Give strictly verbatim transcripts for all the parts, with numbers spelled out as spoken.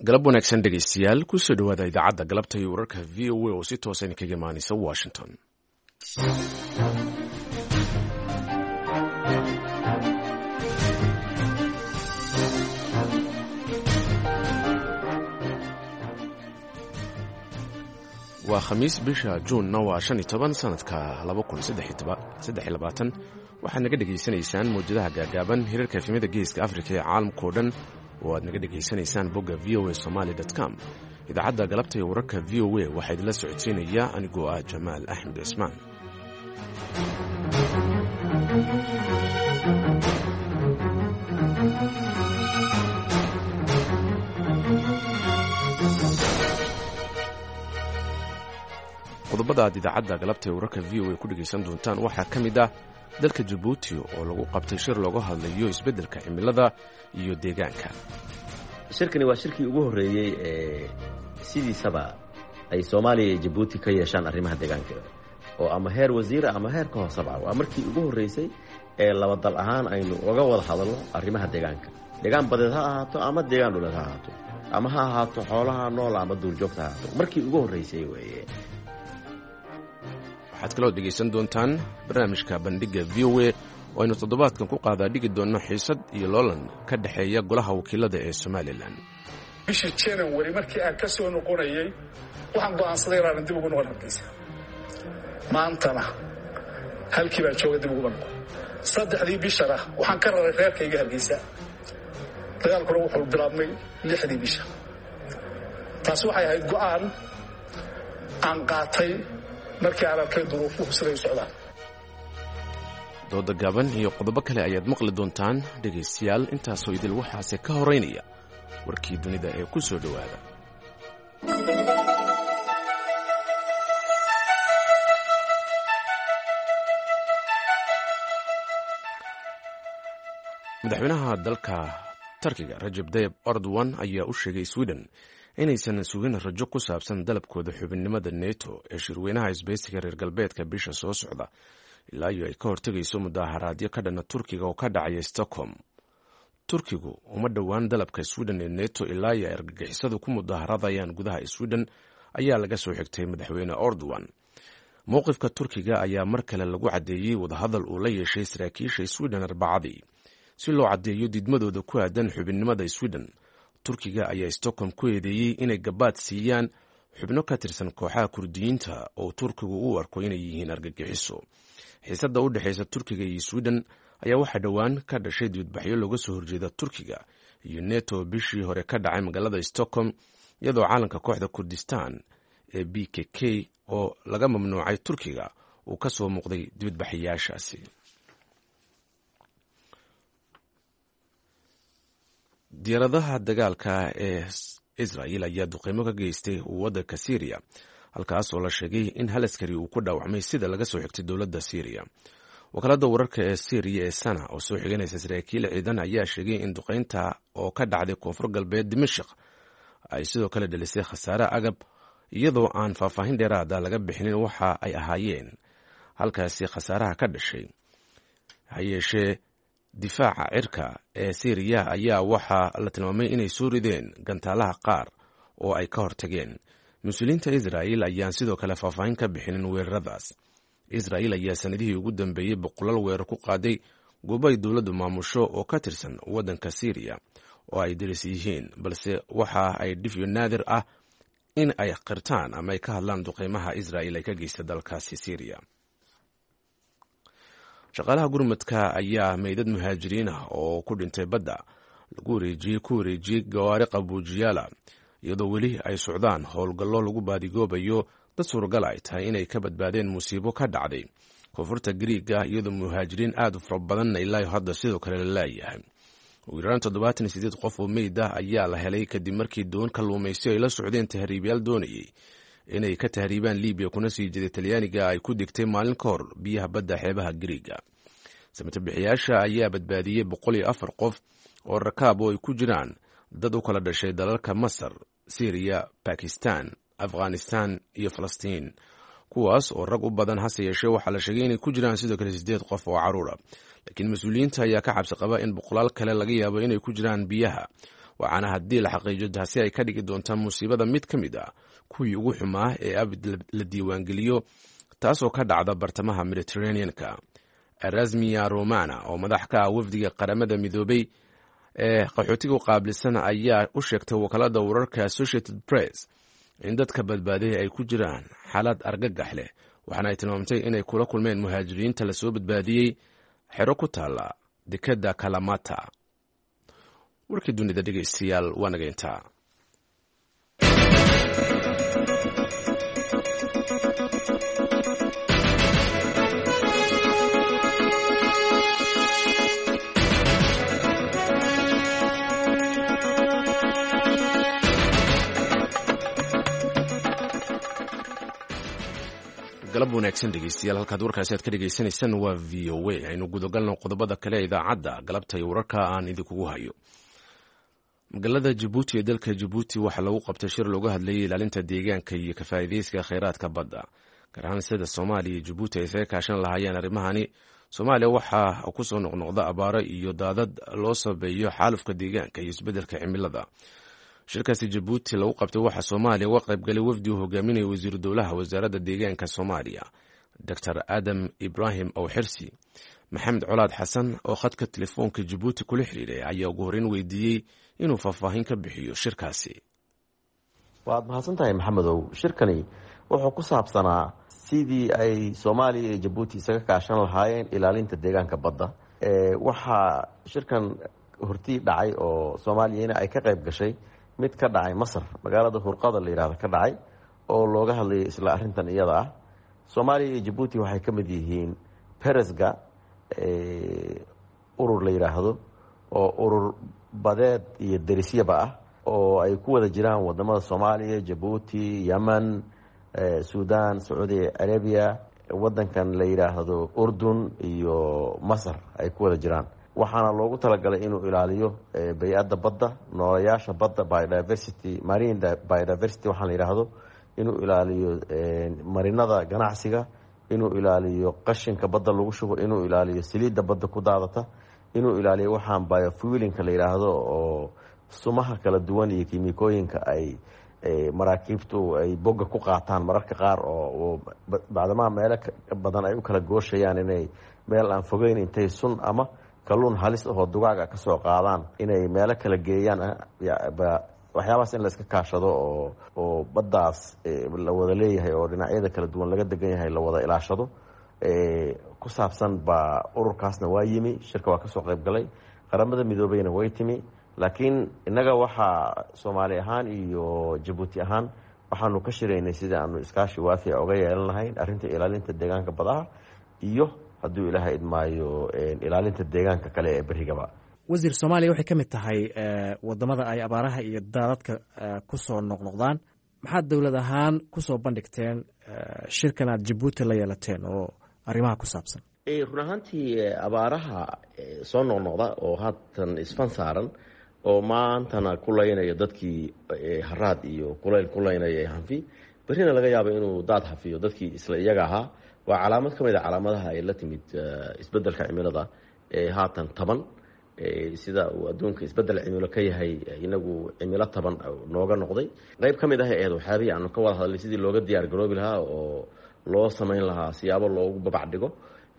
galab wanaagsan dhegaystayaal kusoo dhawaada idaacadda galabta iyo wararka v o a oo si toosan kaga imaanaysa washington. waa khamiis bisha juunna waa shan iyo toban sanadka laba kun saddex iyo labaatan waxaad naga dhegaysanaysaan mawjadaha gaagaaban hirarka efemyada geeska afrika ee caalamkao dhan oo aad naga dhegaysanaysaan bogga v o a somaly com. idaacadda galabta iyo wararka v o a waxaa idinla socodsiinaya anigoo ah jamaal axmed cismaan. qodobada aad idaacadda galabta ee wararka v o a ku dhegaysan doontaan waxaa ka mid ah dalka jabuuti oo lagu qabtay shir looga hadlayo isbeddelka cimilada iyo deegaanka. shirkani waa shirkii ugu horreeyey ee sidiisaba ay soomaaliya iyo jabuuti ka yeeshaan arrimaha deegaanka oo ama heer wasiira ama heer ka hoosaba waa markii ugu horreysay ee laba dal ahaan aynu uga wada hadalno arrimaha deegaanka. deegaan badeed ha ahaato ama deegaan dhuleed ha ahaato ama ha ahaato xoolaha nool ama duurjoogta ha ahaato markii ugu horreysay weeye. waxaad kaloo dhegaysan doontaan barnaamijka bandhigga v o a oo aynu toddobaadkan ku qaadaa dhigi doonno xiisad iyo loolan ka dhexeeya golaha wakiilada ee somalilan. bishii january markii aan ka soo noqonayey waxaan go'aansaday inaanan dib ugu noqon hargeysa. maantana halkii baan jooga dib uguba noqon. saddexdii bishana waxaan ka raray reerkayga hargeysa. dagaalkuna wuxuu bilaabmay lixdii bisha. taas waxay ahayd go'aan aan qaatay markii aan arkay duruufuhu siday u socdaan. dooda gaaban iyo qodobo kale ayaad maqli doontaan dhegaystayaal. intaasoo idil waxaase ka horeynaya warkii dunida ee ku soo dhowaada. madaxweynaha dalka tarkiga rajab tayyib erdogan ayaa u sheegay sweden inaysan sugin rajo ku saabsan dalabkooda xubinnimada neto ee shirweynaha isbahaysiga reer galbeedka bisha soo socda ilaa iyo ay ka hortegayso mudaaharaadyo ka dhana turkiga oo ka dhacaya stockholm. turkigu uma dhowaan dalabka sweden ee neto ilaa iyo ay argagixisadu ku mudaaharadayaan gudaha sweden ayaa laga soo xigtay madaxweyne erdogan. mowqifka turkiga ayaa mar kale lagu caddeeyey wadahadal uu la yeeshay saraakiisha sweden arbacadii si loo caddeeyo diidmadooda ku aadan xubinnimada sweden. turkiga ayaa stockholm ku eedeeyey inay gabaad siiyaan xubno ka tirsan kooxaha kurdiyiinta oo turkigu u arko inay yihiin argagixiso. xiisadda u dhexaysa turkiga iyo sweden ayaa waxaa dhowaan ka dhashay dibadbaxyo looga soo horjeeda turkiga iyo neto bishii hore ka dhacay magaalada stockholm iyadoo caalanka kooxda kurdistan ee b k k oo laga mamnuucay turkiga uu ka soo muuqday dibadbaxayaashaasi. diyaaradaha dagaalka ee israel ayaa duqeymo ka geystay waddanka syriya halkaas oo la sheegay in hal askari uu ku dhaawacmay sida laga soo xigtay dowladda syriya. wakaaladda wararka ee syriya ee sana oo soo xiganaysa saraakiil ciidan ayaa sheegay in duqeynta oo ka dhacday koonfur galbeed dimashik ay sidoo kale dhalisay khasaare agab iyadoo aan faahfaahin dheeraada laga bixinin waxa ay ahaayeen halkaasi khasaaraha ka dhashay. ha yeeshee difaaca cirka ee syriya ayaa waxaa la tilmaamay inay soo rideen gantaalaha qaar oo ay ka hortageen. mas-uuliyiinta israel ayaan sidoo kale faahfaahin ka bixinin weeraradaas. israel ayaa sanadihii ugu dambeeyey boqolaal weerar ku qaaday goobo ay dowladdu maamusho oo ka tirsan waddanka syriya oo ay daris yihiin, balse waxa ay dhifyo naadir ah in ay qirtaan ama ay ka hadlaan duqeymaha israel ay ka geysta dalkaasi syriya. shaqaalaha gurmadka ayaa meydad muhaajiriin ah oo ku dhintay badda lagu wareejiyey ku wareejiyey gawaari qabuujiyaala iyadoo weli ay socdaan howlgallo lagu baadigoobayo dad suuragal ay tahay inay ka badbaadeen musiibo ka dhacday koonfurta gariiga iyadoo muhaajiriin aad u fara badanna ilaa hadda sidoo kale la laayahay. ugu yaraan toddobaatan iyo siddeed qof oo meyd ah ayaa la helay kadib markii doon kalluumaysi ay la socdeen tahriibyaal doonayay inay ka tahriibaan libiya kuna sii jeeday talyaaniga ay ku digtay maalin ka hor biyaha badda xeebaha gariiga. samatabixiyaasha ayaa badbaadiyey boqol iyo afar qof oo rakaab oo ay ku jiraan dad u kala dhashay dalalka masar, syriya, bakistan, afghanistan iyo falastiin, kuwaas oo rag u badan hase yeeshee waxaa la sheegay inay ku jiraan sidoo kale siddeed qof oo carruura. laakiin mas-uuliyiinta ayaa ka cabsi qaba in boqolaal kale laga yaabo inay ku jiraan biyaha waxaana haddii la xaqiijiyo taasi ay ka dhigi doontaa musiibada mid ka mid ah kuwii ugu xumaa ee abid la diiwaangeliyo taasoo ka dhacda bartamaha mediterranean-ka. erasmia romana oo madax ka ah wafdiga qaramada midoobay ee qaxootiga u qaabilsan ayaa u sheegtay wakaalada wararka Associated Press in dadka badbaadaya ay ku jiraan xaalad argagax leh, waxaana ay tilmaamtay inay kula kulmeen muhaajiriinta lasoo badbaadiyey xero ku taala dekada Kalamata. warkii dunida dhegeystayaal waa naga intaa. galab wanaagsan dhegeystayaal, halkaad warkaasi aad ka dhegeysanaysaan waa v o a. aynu gudagalno qodobada kale ee idaacadda galabta iyo wararka aan idinkugu hayo. magaalada Jabuuti ee dalka Jabuuti waxaa lagu qabtay shir looga hadlayay ilaalinta deegaanka iyo ka faa'iideysiga kheyraadka badda, gaar ahaan sida Soomaaliya iyo Jabuuti ay isaga kaashan lahaayeen arrimahani. Soomaaliya waxaa ku soo noqnoqda abaaro iyo daadad loo sabeeyo xaalufka deegaanka iyo isbeddelka cimilada. shirkaasi Jabuuti lagu qabtay waxaa Soomaaliya uga qayb galay wafdi uu hogaaminaya wasiiru dowlaha wasaaradda deegaanka Soomaaliya Doctor Adam Ibrahim Awxirsi. Maxamed Colaad Xasan oo khadka telefoonka Jabuuti kula xiriiray ayaa ugu horreyn weydiiyey inuu faahfaahin ka bixiyo shirkaasi. waad mahadsantahay maxamedow. shirkani wuxuu ku saabsanaa sidii ay Soomaaliya iyo Jabuuti isaga kaashan lahaayeen ilaalinta deegaanka badda. ee waxaa shirkan hortii dhacay oo Soomaaliyana ay ka qayb gashay mid ka dhacay Masar, magaalada Hurqada la yiraahdo ka dhacay, oo looga hadlayay isla arrintan iyada ah. Soomaaliya iyo Jabuuti waxay ka mid yihiin Peresga ee urur la yiraahdo oo urur badeed iyo darisyaba ah oo ay ku wada jiraan wadamada Soomaaliya, Jabuuti, Yemen, Suudaan, Saudi Arabia, wadankan la yiraahdo Urdun iyo Masar ay ku wada jiraan. waxaana loogu talagalay inuu ilaaliyo bay'adda badda, noolayaasha badda, biodiversity, marine biodiversity waxaa la yiraahdo, inuu ilaaliyo marinada ganacsiga, inuu ilaaliyo qashinka badda lagu shubo, inuu ilaaliyo saliidda badda ku daadata, inuu ilaaliyo waxaan biofuelinka la yiraahdo oo sumaha kala duwan iyo kiimikooyinka ay maraakiibtu ay boga ku qaataan mararka qaar oo bacdamaha meelo badan ay u kala gooshayaan inay meel aan fogeyn intay sun ama kalluun halis ahoo dugaaga ka soo qaadaan inay meelo kala geeyaan. waxyaabahaas in la iska kaashado oo oo baddaas la wada leeyahay oo dhinacyada kala duwan laga degan yahay la wada ilaashado ku saabsan baa ururkaasna waa yimi. shirka waa kasoo qayb galay, qaramada midoobeyna way timi, laakiin innaga waxaa Soomaali ahaan iyo Jabuuti ahaan waxaanu ka shiraynay sidii aanu iskaashi waafiya oga yeelan lahayn arrinta ilaalinta deegaanka badaha iyo hadduu ilaahay idmaayo ilaalinta deegaanka kale ee berigaba. wasiir, Soomaaliya waxay ka mid tahay wadamada ay abaaraha iyo daadadka ku soo noqnoqdaan. maxaad dowlad ahaan ku soo bandhigteen shirkan aad Jabuuti la yeelateen oo arrimaha ku saabsan? run ahaantii abaaraha soo noqnoqda oo haatan isfan saaran oo maantana ku laynaya dadkii haraad iyo kulayl ku laynaya hanfi, berrina laga yaabo inuu daad hafiyo dadkii isla iyaga ahaa, waa calaamad ka mid a calaamadaha ay la timid isbeddelka cimilada ee haatan taban. sida uu adduunka isbeddel cimilo ka yahay, inagu cimilo taban nooga noqday. qayb ka mid ah ee waxyaabihii aanu ka wada hadlay sidii looga diyaar garoobi lahaa oo loo samayn lahaa siyaabo loogu babac dhigo,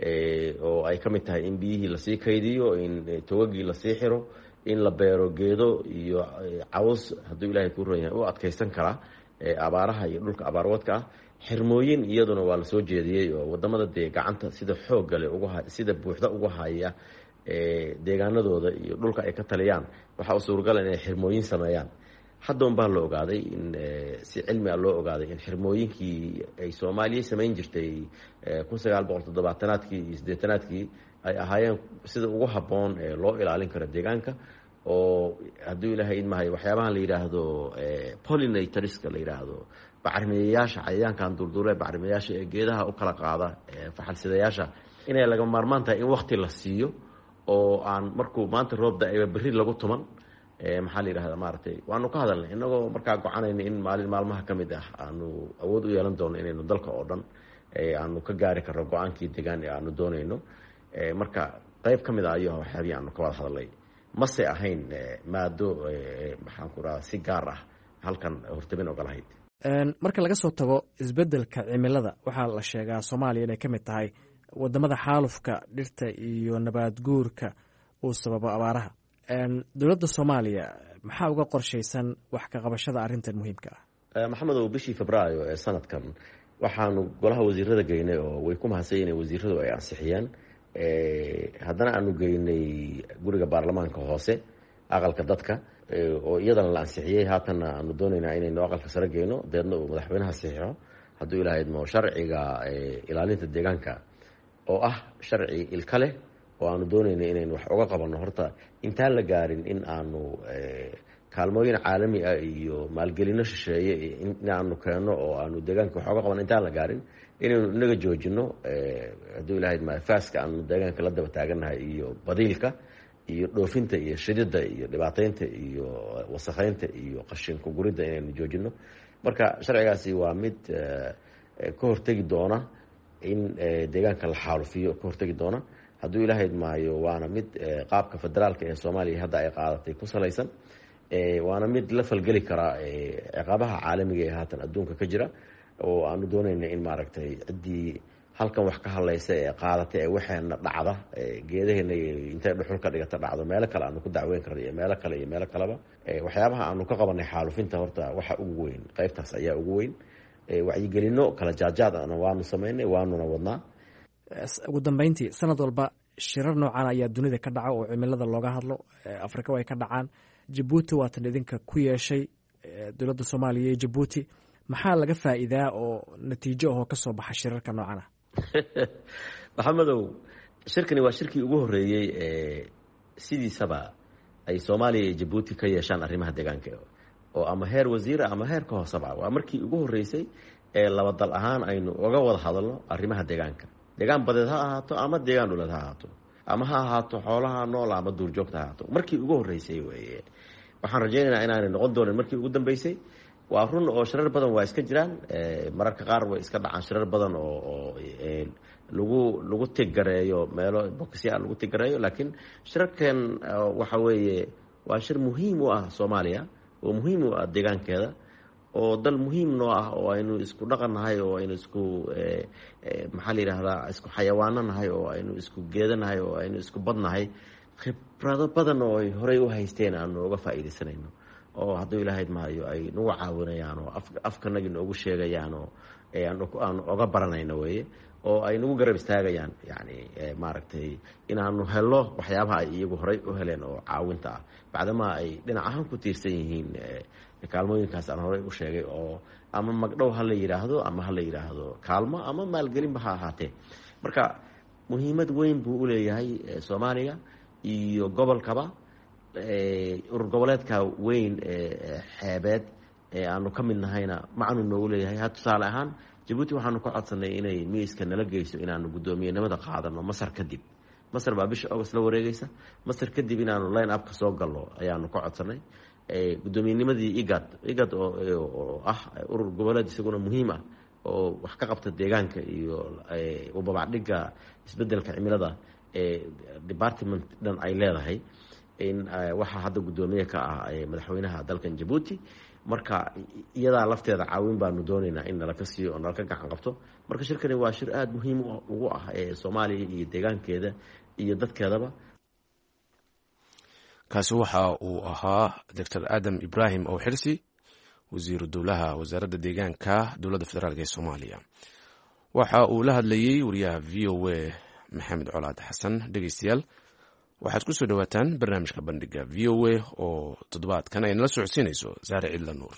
oo ay ka mid tahay in biyihii lasii kaydiyo, in togagii lasii xiro, in la beero geedo iyo caws hadduu ilaahay ku ron yahay u adkaysan karaa abaaraha iyo dhulka abaarwadka ah. xirmooyin iyaduna waa lasoo jeediyey oo wadamada dee gacanta sida xoogga leh uga sida buuxda uga haya deegaanadooda iyo dhulka ay ka taliyaan waxaa u suuragala inay xirmooyin sameeyaan. haddoon baa la ogaaday in si cilmi ah loo ogaaday in xirmooyinkii ay Soomaaliya samayn jirtay kun sagaal boqol toddobaatanaadkii iyo siddeetanaadkii ay ahaayeen sida ugu habboon ee loo ilaalin karo deegaanka. oo hadduu ilaahay idmahay waxyaabahan la yidhaahdo pollinatorska la yidhaahdo, bacrimiyayaasha, cayayaankan durduure bacrimiyayaasha ee geedaha u kala qaada faxalsidayaasha, inay laga maarmaan tahay in wakti la siiyo oo aan markuu maanta roob da-ayba berri lagu tuman. maxaa la yidhahdaa maaragtay waanu ka hadalnay inagoo markaa gocanayna in maalin maalmaha ka mid ah aanu awood u yeelan doono inaynu dalka oo dhan aanu ka gaari karno go-aankii deegaan ee aanu doonayno. marka qayb ka mid ah ayuu waxyaabihii aanu ka wada hadalnay. mase ahayn maado maxaan ku rahaa si gaar ah halkan hortabin oga lahayd. marka laga soo tago isbeddelka cimilada waxaa la sheegaa soomaaliya inay ka mid tahay wadamada xaalufka dhirta iyo nabaad guurka uu sababo abaaraha. dowladda soomaaliya maxaa uga qorshaysan wax ka qabashada arrintan muhiimka ah? maxamedow, bishii febraayo ee sanadkan waxaanu golaha wasiirada geynay oo way ku mahadsan inay wasiiradu ay ansixiyeen. haddana aanu geynay guriga baarlamaanka hoose, aqalka dadka, oo iyadana la ansixiyey. haatanna aanu doonaynaa inaynu aqalka sare geyno, deedna uu madaxweynaha saxiixo hadduu ilaahay idmo sharciga ilaalinta deegaanka oo ah sharci ilka leh, oo aanu doonayna inaynu wax uga qabanno. horta intaan la gaarin in aanu kaalmooyin caalami ah iyo maalgelino shisheeye in aanu keenno oo aanu deegaanka wax uga qabanno, intaan la gaarin inaynu inaga joojino hadduu ilaahay idmo faaska aanu deegaanka la daba taagannahay iyo badiilka iyo dhoofinta iyo shidida iyo dhibaateynta iyo wasakheynta iyo qashinku guridda inaynu joojino. marka sharcigaasi waa mid ka hortegi doona in deegaanka la xaalufiyo, ka hortegi doona hadduu ilaahay idmaayo. waana mid qaabka federaalka ee soomaaliya hadda ay qaadatay ku salaysan, waana mid la falgeli karaa ciqaabaha caalamiga ee haatan adduunka ka jira, oo aanu doonayna in maaragtay ciddii halkan wax ka hadlaysa ee qaadatay ee waxeena dhacda geedaheena intay dhuxul ka dhigata dhacdo meelo kale aanu ku dacweyn karna iyo meelo kale iyo meelo kaleba. waxyaabaha aanu ka qabanay xaalufinta horta waxa ugu weyn, qaybtaas ayaa ugu weyn. wacyigelino kala jaadjaad ana waanu samaynay, waanuna wadnaa. ugu dambeyntii, sanad walba shirar noocan ayaa dunida ka dhaca oo cimilada looga hadlo. afrika way ka dhacaan. jabuuti waatan idinka ku yeeshay dowladda soomaaliya iyo jabuuti. maxaa laga faa'iidaa oo natiijo ahoo ka soo baxa shirarka noocan ah? maxamedow, shirkani waa shirkii ugu horreeyey ee sidiisaba ay soomaaliya iyo jabuuti ka yeeshaan arrimaha deegaanka, oo ama heer wasiira ama heer ka hooseba. waa markii ugu horreysay ee laba dal ahaan aynu uga wada hadalno arrimaha deegaanka. deegaan badeed ha ahaato ama deegaan dhuleed ha ahaato, ama ha ahaato xoolaha nool ama duurjoogta ha ahaato. markii ugu horreysay weye. waxaan rajaynaynaa inaanay noqon doonin markii ugu dambeysay. waa run oo shirar badan waa iska jiraan, mararka qaar way iska dhacaan shirar badan oo lagu lagu tiggareeyo meelo bokisya lagu tiggareeyo, laakiin shirarkan waxa weeye waa shir muhiim u ah soomaaliya, oo muhiim u ah deegaankeeda, oo dal muhiim noo ah, oo aynu isku dhaqan nahay, oo aynu isku maxaa la yidhaahdaa isku xayawaano nahay, oo aynu isku geeda nahay, oo aynu isku bad nahay. khibrado badan oo ay horey u haysteen aanu uga faa'iidaysanayno, oo hadduu ilaahay maayo ay nagu caawinayaan oo afkanagi noogu sheegayaan oo aanu oga baranayno weye, oo ay nagu garab istaagayaan yani maaragtay inaanu helo waxyaabaha ay iyagu horey u heleen oo caawinta ah, bacdamaa ay dhinac ahaan ku tiirsan yihiin kaalmooyinkaas aan horey u sheegay, oo ama magdhow ha la yidhaahdo ama ha la yidhaahdo kaalmo ama maalgelinba ha ahaatee. marka muhiimad weyn buu u leeyahay soomaaliya iyo gobolkaba. urur goboleedka weyn ee xeebeed ee aanu ka mid nahayna macnu noogu leeyahay. ha tusaale ahaan jabuuti waxaanu ka codsanay inay miiska nala geyso inaanu guddoomiyenimada qaadano masar kadib. masar baa bisha august la wareegeysa. masar kadib inaanu line upka soo galno ayaanu ka codsanay. gudoomiyenimadii igad igad oo ah urur goboleed isaguna muhiim ah oo wax ka qabta deegaanka iyo ubabacdhiga isbedelka cimilada ee department dhan ay leedahay. in waxaa hadda guddoomiye ka ah madaxweynaha dalkan jabuuti. marka iyadaa lafteeda caawin baanu doonaynaa in nala ka siiyo oo nala ka gacan qabto. marka shirkani waa shir aada muhiim ugu ah ee soomaaliya iyo deegaankeeda iyo dadkeedaba. kaasi waxa uu ahaa doctor aadam ibraahim oo xirsi, wasiiru dowlaha wasaaradda deegaanka dowladda federaalk ee soomaaliya. waxa uu la hadlayey wariyaha v o a maxamed colaad xasan. dhegeystayaal, waxaad ku soo dhowaataan barnaamijka bandhiga v o a oo toddobaadkan ay nala socodsiinayso saare cidla nuur.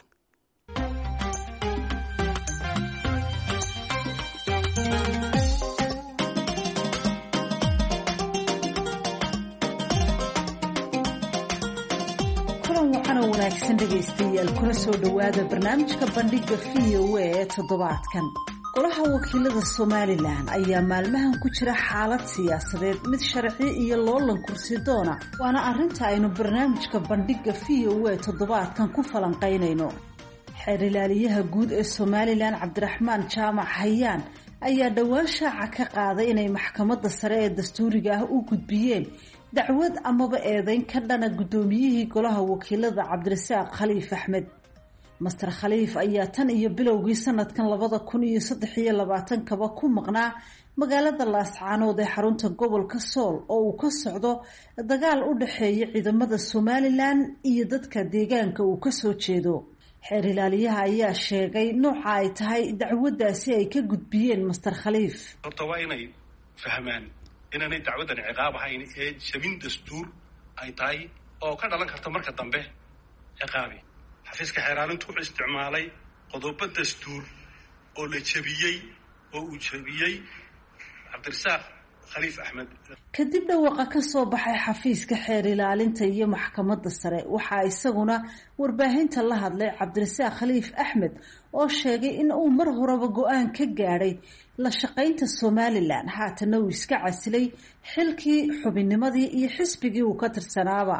kulan waxaana wanaagsan dhegaystayaal, kuna soo dhowaada barnaamijka bandhiga v o a ee toddobaadkan. golaha wakiilada somalilan ayaa maalmahan ku jira xaalad siyaasadeed, mid sharci iyo loolan kursi doona, waana arrinta aynu barnaamijka bandhiga v o a toddobaadkan ku falanqaynayno. xeer ilaaliyaha guud ee somalilan cabdiraxmaan jaamac hayaan ayaa dhowaan shaaca ka qaaday inay maxkamadda sare ee dastuuriga ah u gudbiyeen dacwad amaba eedeyn ka dhana guddoomiyihii golaha wakiilada cabdirasaaq khaliif axmed master khaliif ayaa tan iyo bilowgii sanadkan labada kun iyo saddex iyo labaatankaba ku maqnaa magaalada laascaanood ee xarunta gobolka sool oo uu ka socdo dagaal u dhexeeya ciidamada somalilan iyo dadka deegaanka uu kasoo jeedo xeer ilaaliyaha ayaa sheegay nooca ay tahay dacwadaasi ay ka gudbiyeen master khaliif horta waa inay fahmaan inaanay dacwadan ciqaab ahayn ee jabin dastuur ay tahay oo ka dhalan karta marka dambe ciqaabi xafiiska xeeraalintu wuxuu isticmaalay qodobo dastuur oo la jabiyey oo uu jabiyey cabdirasaaq khaliif axmed kadib dhawaaqa ka soo baxay xafiiska xeer ilaalinta iyo maxkamadda sare waxaa isaguna warbaahinta la hadlay cabdirasaaq khaliif axmed oo sheegay in uu mar horeba go-aan ka gaadhay la shaqaynta somalilan haatana uu iska casilay xilkii xubinnimadii iyo xisbigii uu ka tirsanaaba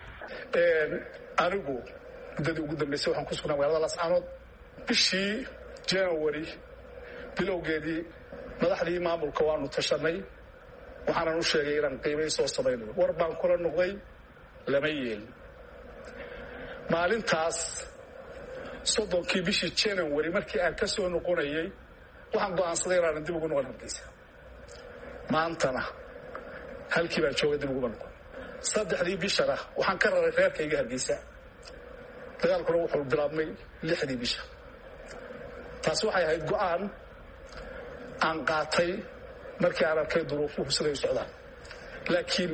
anigu muddadii ugu dambeysay waxaan ku sugnaa magaalada laascaanood bishii january bilowgeedii madaxdii maamulka waanu tashanay waxaanan u sheegay inaan qiimay soo samaynayo war baan kula noqday lama yeelin maalintaas soddonkii bishii january markii aan ka soo noqonayay waxaan go'aansaday inaanan dib ugu noqon hargeysa maantana halkii baan joogay dib uguma noqon saddexdii bishana waxaan ka raray reerkayga hargeysa dagaalkuna wuxuu bilaabmay lixdii bisha taasi waxay ahayd go'aan aan qaatay markii aan arkay duruufuhu siday u socdaan laakiin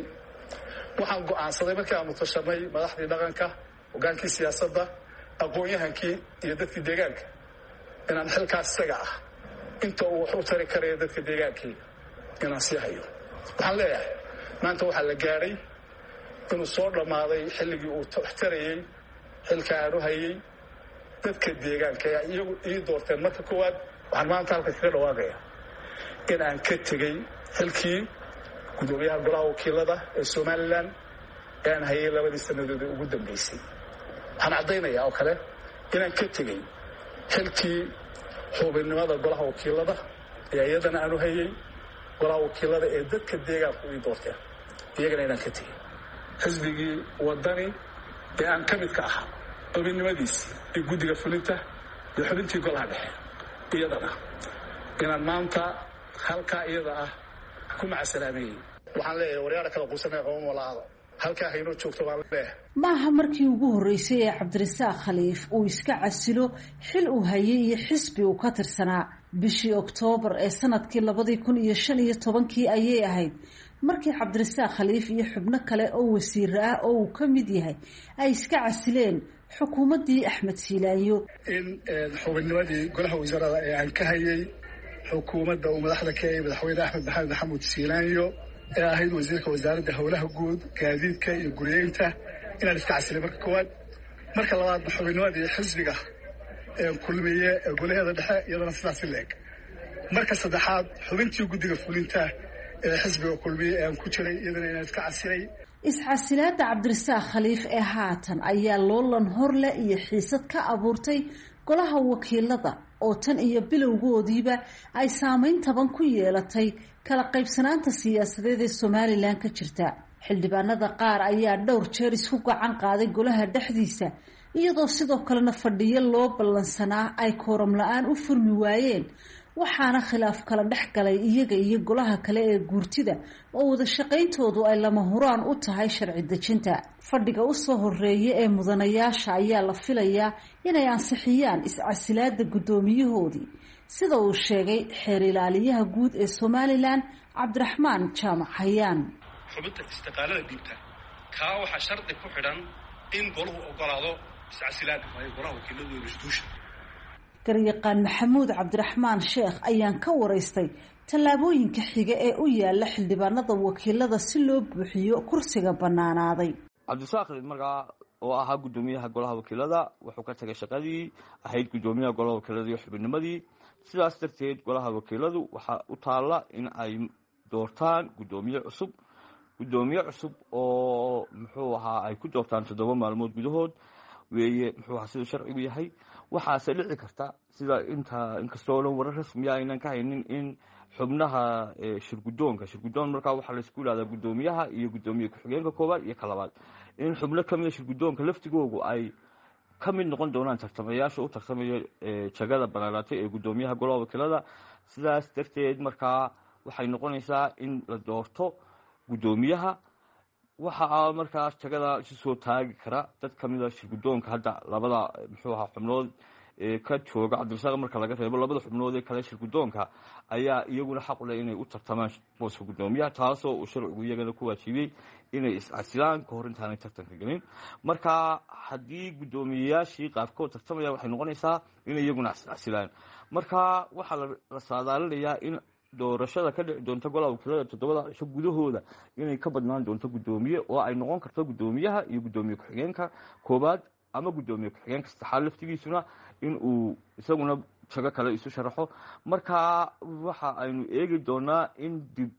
waxaan go'aansaday markii aanu tashanay madaxdii dhaqanka hogaankii siyaasadda aqoon-yahankii iyo dadkii deegaanka inaan xilkaas isaga ah inta uu wax u tari karaya dadka deegaankii inaan sii hayo waxaan leeyahay maanta waxaa la gaadhay inuu soo dhammaaday xilligii uu wax tarayey xilka aanu hayay dadka deegaanka ayaa iyagu ii doorteen marka koowaad waxaan maanta halka kaga dhawaaqaya in aan ka tegey xilkii guddoomiyaha golaha wakiilada ee somalilan ee aan hayay labadii sannadood ee ugu dambeysay waxaan caddaynayaa oo kale inaan ka tegey xilkii xubinnimada golaha wakiilada ee iyadana aanu hayay golaha wakiilada ee dadka deegaanku ii doorteen iyagana inaan ka tegey xisbigii wadani ee aan ka midka ahaa xubinnimadiisii iyo guddiga fulinta iyo xubintii golaha dhexe iyadana inaan maanta halkaa iyada ah ku macasalaameeyey waxaan leeyahay waryaara kala quusanaya qaba malaado halkaa haynoo joogto baan leeyahay maaha markii ugu horreysay ee cabdirasaaq khaliif uu iska casilo xil uu hayay iyo xisbi uu ka tirsanaa bishii oktoobar ee sanadkii labadii kun iyo shan iyo tobankii ayay ahayd markii cabdirasaaq khaliif iyo xubno kale oo wasiir ah oo uu ka mid yahay ay iska casileen xukuumaddii axmed siilaanyo in xubinnimadii golaha wasaarada ee aan ka hayay xukuumadda uu madaxda ka yahay madaxweyne axmed maxamed maxamuud siilaanyo ee ahayd wasiirka wasaaradda howlaha guud gaadiidka iyo guriyeynta inaan iska casilay marka koowaad marka labaadna xubinnimadii xisbiga ee kulmiye ee golaheeda dhexe iyadana sidaasi leeg marka saddexaad xubintii guddiga fulinta ee xisbiga kulmiye ee aan ku jiray iyadana inaan iska casilay iscasilaada cabdirasaaq khaliif ee haatan ayaa loolan horle iyo xiisad ka abuurtay golaha wakiilada oo tan iyo bilowgoodiiba ay saameyn taban ku yeelatay kala qaybsanaanta siyaasadeed ee somalilan ka jirta xildhibaanada qaar ayaa dhowr jeer isku gacan qaaday golaha dhexdiisa iyadoo sidoo kalena fadhiyo loo ballansanaa ay kooram la-aan u furmi waayeen waxaana khilaaf kala dhex galay iyaga iyo golaha kale ee guurtida oo wada shaqayntoodu ay lama huraan u tahay sharci dejinta fadhiga usoo horeeya ee mudanayaasha ayaa la filayaa inay ansixiyaan iscasilaada guddoomiyahoodii sida uu sheegay xeer ilaaliyaha guud ee somalilan cabdiraxmaan jaamac hayaan xubinta istiqaalada dhiibta kaa waxaa shardi ku xidhan in golahu ogolaado iscasilaada waayo golaha wakiiladu institution garyaqaan maxamuud cabdiraxmaan sheekh ayaan ka waraystay tallaabooyinka xiga ee u yaala xildhibaanada wakiilada si loo buuxiyo kursiga bannaanaaday cabdirasaaq markaa oo ahaa guddoomiyaha golaha wakiilada wuxuu ka tagay shaqadii ahayd guddoomiyaha golaha wakiilada iyo xubinnimadii sidaas darteed golaha wakiiladu waxaa u taalla in ay doortaan guddoomiye cusub guddoomiye cusub oo muxuu ahaa ay ku doortaan toddoba maalmood gudahood weeye muxuu ahaa siduu sharcigu yahay waxaase dhici karta sida inta inkastoo dhan warar rasmiya aynan ka haynin in xubnaha shirgudoonka shirgudoon markaa waxaa laysku yidhahdaa guddoomiyaha iyo guddoomiye ku-xigeenka koowaad iyo ka labaad in xubno kamida shirgudoonka laftigoogu ay ka mid noqon doonaan tartamayaasha u tartamaya jagada banaanaatay ee guddoomiyaha golaha wakiilada. sidaas darteed markaa waxay noqonaysaa in la doorto guddoomiyaha. waxaa markaas jagada isu soo taagi kara dad kamida shirgudoonka hadda labada muxuu ahaa xubnood ka jooga cabdirasaaq marka laga reebo labada xubnood ee kale shirgudoonka ayaa iyaguna xaq u leh inay u tartamaan booska guddoomiyaha, taasoo uu sharcigu iyagana ku waajibiyey inay iscasilaan ka hor intaanay tartanka gelin. marka haddii guddoomiyeyaashii qaarkood tartamaya waxay noqonaysaa inay iyaguna iscasilaan. marka waxaa la saadaalinayaa in doorashada ka dhici doonta golaha wakiilada toddobada cisho gudahooda inay ka badnaan doonto guddoomiye oo ay noqon karto guddoomiyaha iyo guddoomiye ku-xigeenka koowaad ama guddoomiye ku-xigeenka saddexaad laftigiisuna in uu isaguna jago kale isu sharaxo. marka waxa aynu eegi doonaa in dib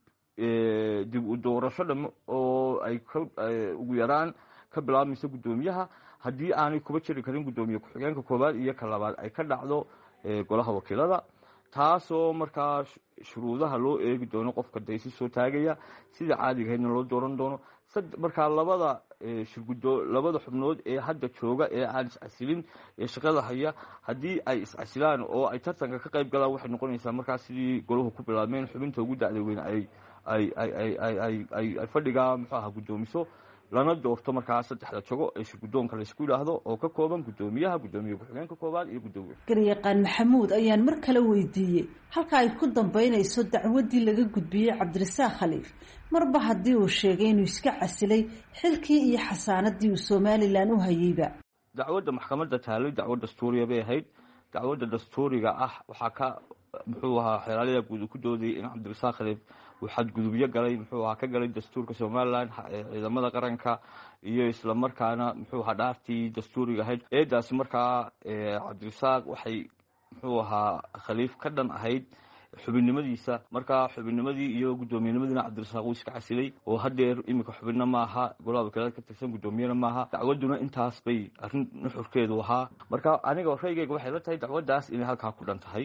dib u doorasho dham oo ay ugu yaraan ka bilaabmayso guddoomiyaha haddii aanay kuba jiri karin guddoomiye ku-xigeenka koowaad iyo ka labaad ay ka dhacdo golaha wakiilada, taasoo markaa shuruudaha loo eegi doono qofka daysi soo taagaya sida caadigahaydna loo dooran doono. markaa labada shirgudo labada xubnood ee hadda jooga ee aan iscasilin ee shaqada haya haddii ay iscasilaan oo ay tartanka ka qayb galaan waxay noqonaysaa markaa sidii golahu ku bilaabmeen xubinta ugu dacda weyn ay ay ay ay ay fadhiga muxuu ahaa guddoomiso lana doorto markaa saddexda jago ee shirgudoonka laysku yidhaahdo oo ka kooban guddoomiyaha guddoomiye ku-xigeenka koowaad iyo guddoomiye. garyaqaan maxamuud ayaan mar kale weydiiyey halka ay ku dambeynayso dacwadii laga gudbiyey cabdirasaaq khaliif marba haddii uu sheegay inuu iska casilay xilkii iyo xasaanadii uu somalilan u hayeyba. dacwadda maxkamadda taalay dacwad dastuuriya bay ahayd. dacwadda dastuuriga ah waxaa ka muxuu ahaa xeelaalada guud ku doodayay in cabdirasaaq khaliif uu xadgudubyo galay muxuu ahaa ka galay dastuurka somalilan ciidamada qaranka iyo isla markaana muxuu ahaa dhaartii dastuuriga ahayd. eedaasi markaa cabdirasaaq waxay muxuu ahaa khaliif ka dhan ahayd xubinnimadiisa. markaa xubinnimadii iyo guddoomiyenimadiina cabdirasaaq uu iska casilay oo hadeer iminka xubinna maaha golaha wakiilada ka tirsan guddoomiyena maaha. dacwaduna intaas bay arrin nuxurkeedu ahaa. marka aniga raygeyga waxay la tahay dacwaddaas inay halkaa ku dhan tahay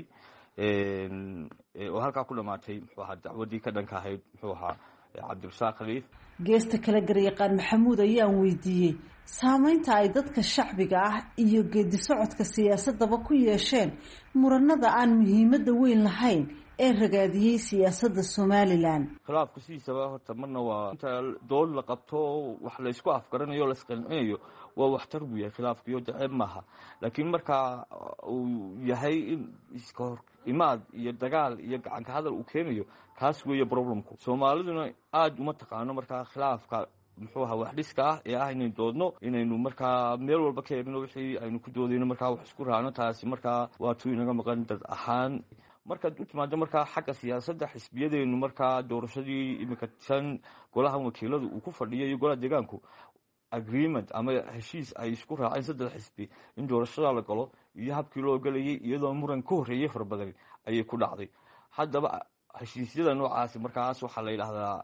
oo halkaa ku dhamaatay muxuu ahaa dacwaddii ka dhanka ahayd muxuu ahaa cabdirasaaq khaliif. geesta kale garyaqaan maxamuud ayaan weydiiyey saameynta ay dadka shacbiga ah iyo geedi socodka siyaasadaba ku yeesheen muranada aan muhiimadda weyn lahayn ee ragaadiyey siyaasadda somalilan. khilaafku sidiisaba horta marna waa inta dood la qabto wax la isku afgaranayo o laisqancinayo waa waxtar buu yahay khilaafkiyo daceeb maaha. laakiin marka uu yahay in iska hor imaad iyo dagaal iyo gacanka hadal uu keenayo kaas weeye problemku. soomaaliduna aada uma taqaano markaa khilaafka muxuu ahaa wax dhiska ah ee ah inaynu doodno inaynu markaa meel walba ka eegno wixii aynu ku doodayno markaa wax isku raacno. taasi markaa waa tuu inaga maqan dad ahaan. markaad u timaado markaa xagga siyaasadda xisbiyadeenu markaa doorashadii iminka tan golaha wakiiladu uu ku fadhiyo iyo golaha deegaanku agreement ama heshiis ay isku raaceen saddex xisbi in doorashada la galo iyo habkii loo galayay iyadoo muran ka horreeyey fara badan ayay ku dhacday. haddaba heshiisyada noocaasi markaas waxaa la yidhaahdaa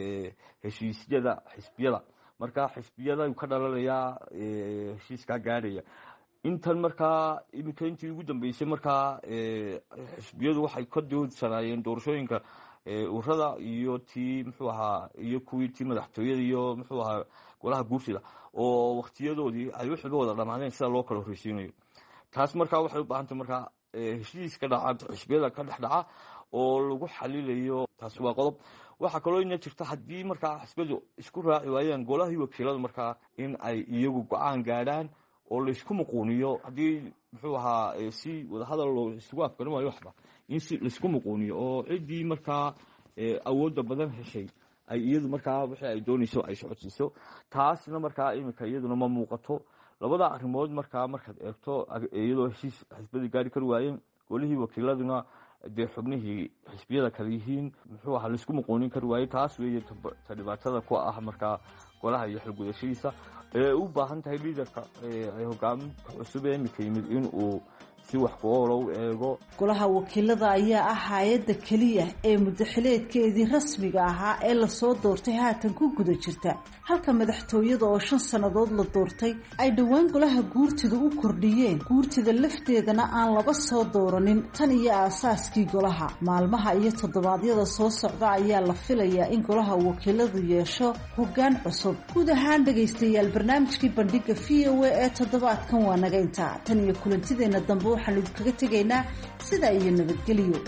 heshiisyada xisbiyada. markaa xisbiyada ka dhalanayaa heshiiskaa gaadhaya. intan markaa iminka intii ugu dambeysay markaa xisbiyadu waxay ka doodsanaayeen doorashooyinka urada iyo tii muxuu ahaa iyo kuwii tii madaxtooyada iyo muxuu ahaa golaha guursida oo waktiyadoodii ay wixba wada dhamaadeen sida loo kala horreysiinayo. taas markaa waxay u baahantay markaa heshiis ka dhaca xisbiyada ka dhex dhaca oo lagu xalilayo. taasi waa qodob. waxaa kaloo ina jirta haddii markaa xisbiyadu isku raaci waayaan golahii wakiiladu markaa in ay iyagu go-aan gaadhaan oo laysku muquuniyo. haddii muxuu ahaa si wadahadal loo isugu afgaran waayo waxba in si laysku muquuniyo oo ciddii markaa awoodda badan heshay ay iyadu markaa wixii ay doonayso ay socodsiiso. taasna markaa iminka iyaduna ma muuqato. labada arrimood markaa markaad eegto iyadoo heshiis xisbiyadii gaari kari waayeen golihii wakiiladuna dee xubnihii xisbiyada kale yihiin muxuu ahaa laysku muquunin kari waayey. taas weeye ta dhibaatada ku ah markaa golaha iyo xilgudashadiisa ee u baahan tahay liidarka ay hogaaminta cusub ee imika yimid in uu si wax ku oolo u eego. golaha wakiilada ayaa ah hay'adda keliya ee muddaxileedkeedii rasmiga ahaa ee lasoo doortay haatan ku guda jirta, halka madaxtooyada oo shan sannadood la doortay ay dhowaan golaha guurtida u kordhiyeen, guurtida lafteedana aan laba soo dooranin tan iyo aasaaskii golaha. maalmaha iyo toddobaadyada soo socda ayaa la filayaa in golaha wakiiladu yeesho hoggaan cusub. guud ahaan dhegaystayaal, barnaamijkii bandhiga v o a ee toddobaadkan waa naga intaa. tan iyo kulantideena dambe waxaan idinkaga tegaynaa sidaa iyo nabadgelyo.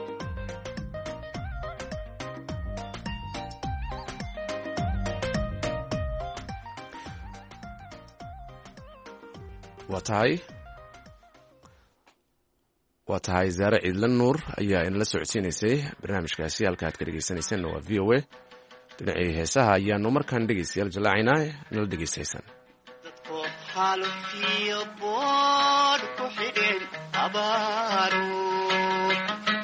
waa tahay waa tahay zaare ciidlan nuur ayaa inala socodsiinaysay barnaamijkaasi. halka aad ka dhegaysanaysanna waa v o a. dhinacii heesaha ayaanu markaan dhegaystayaal jallaacaynaa nala dhegaystaysaan. xalfiyo boodh ku xidheen abaaruud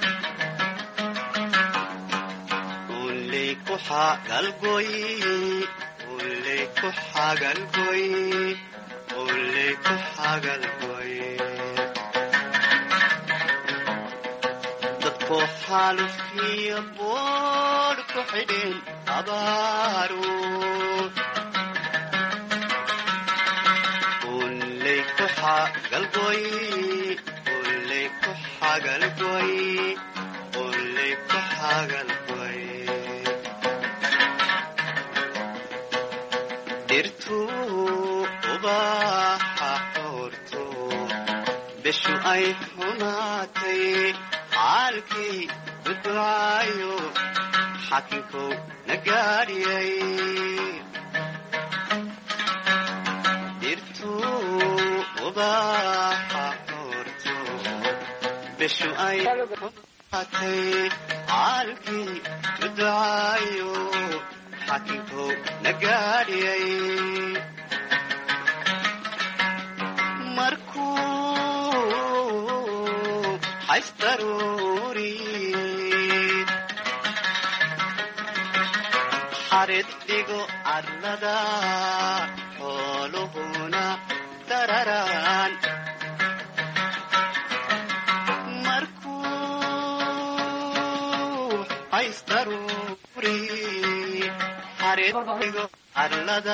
uley ku xagalgoy uley ku xagalgoy uley ku xagalgoy dadku xalfiyo boodh ku xidheen abaaruud xagalgoy uley ku xagalgoy uley ku xagalgoy dhirtuu ubaxa xoorto bishu ay xumaatay caalkay duducaayo xakinkow na gaadhiyay bishu ay xumaatay caalkii duducaayo xakinkow na gaadhiyay markuu haysdaruuri xarid dhigo cadlada xooluhuna dararaan xaridhigo cadlada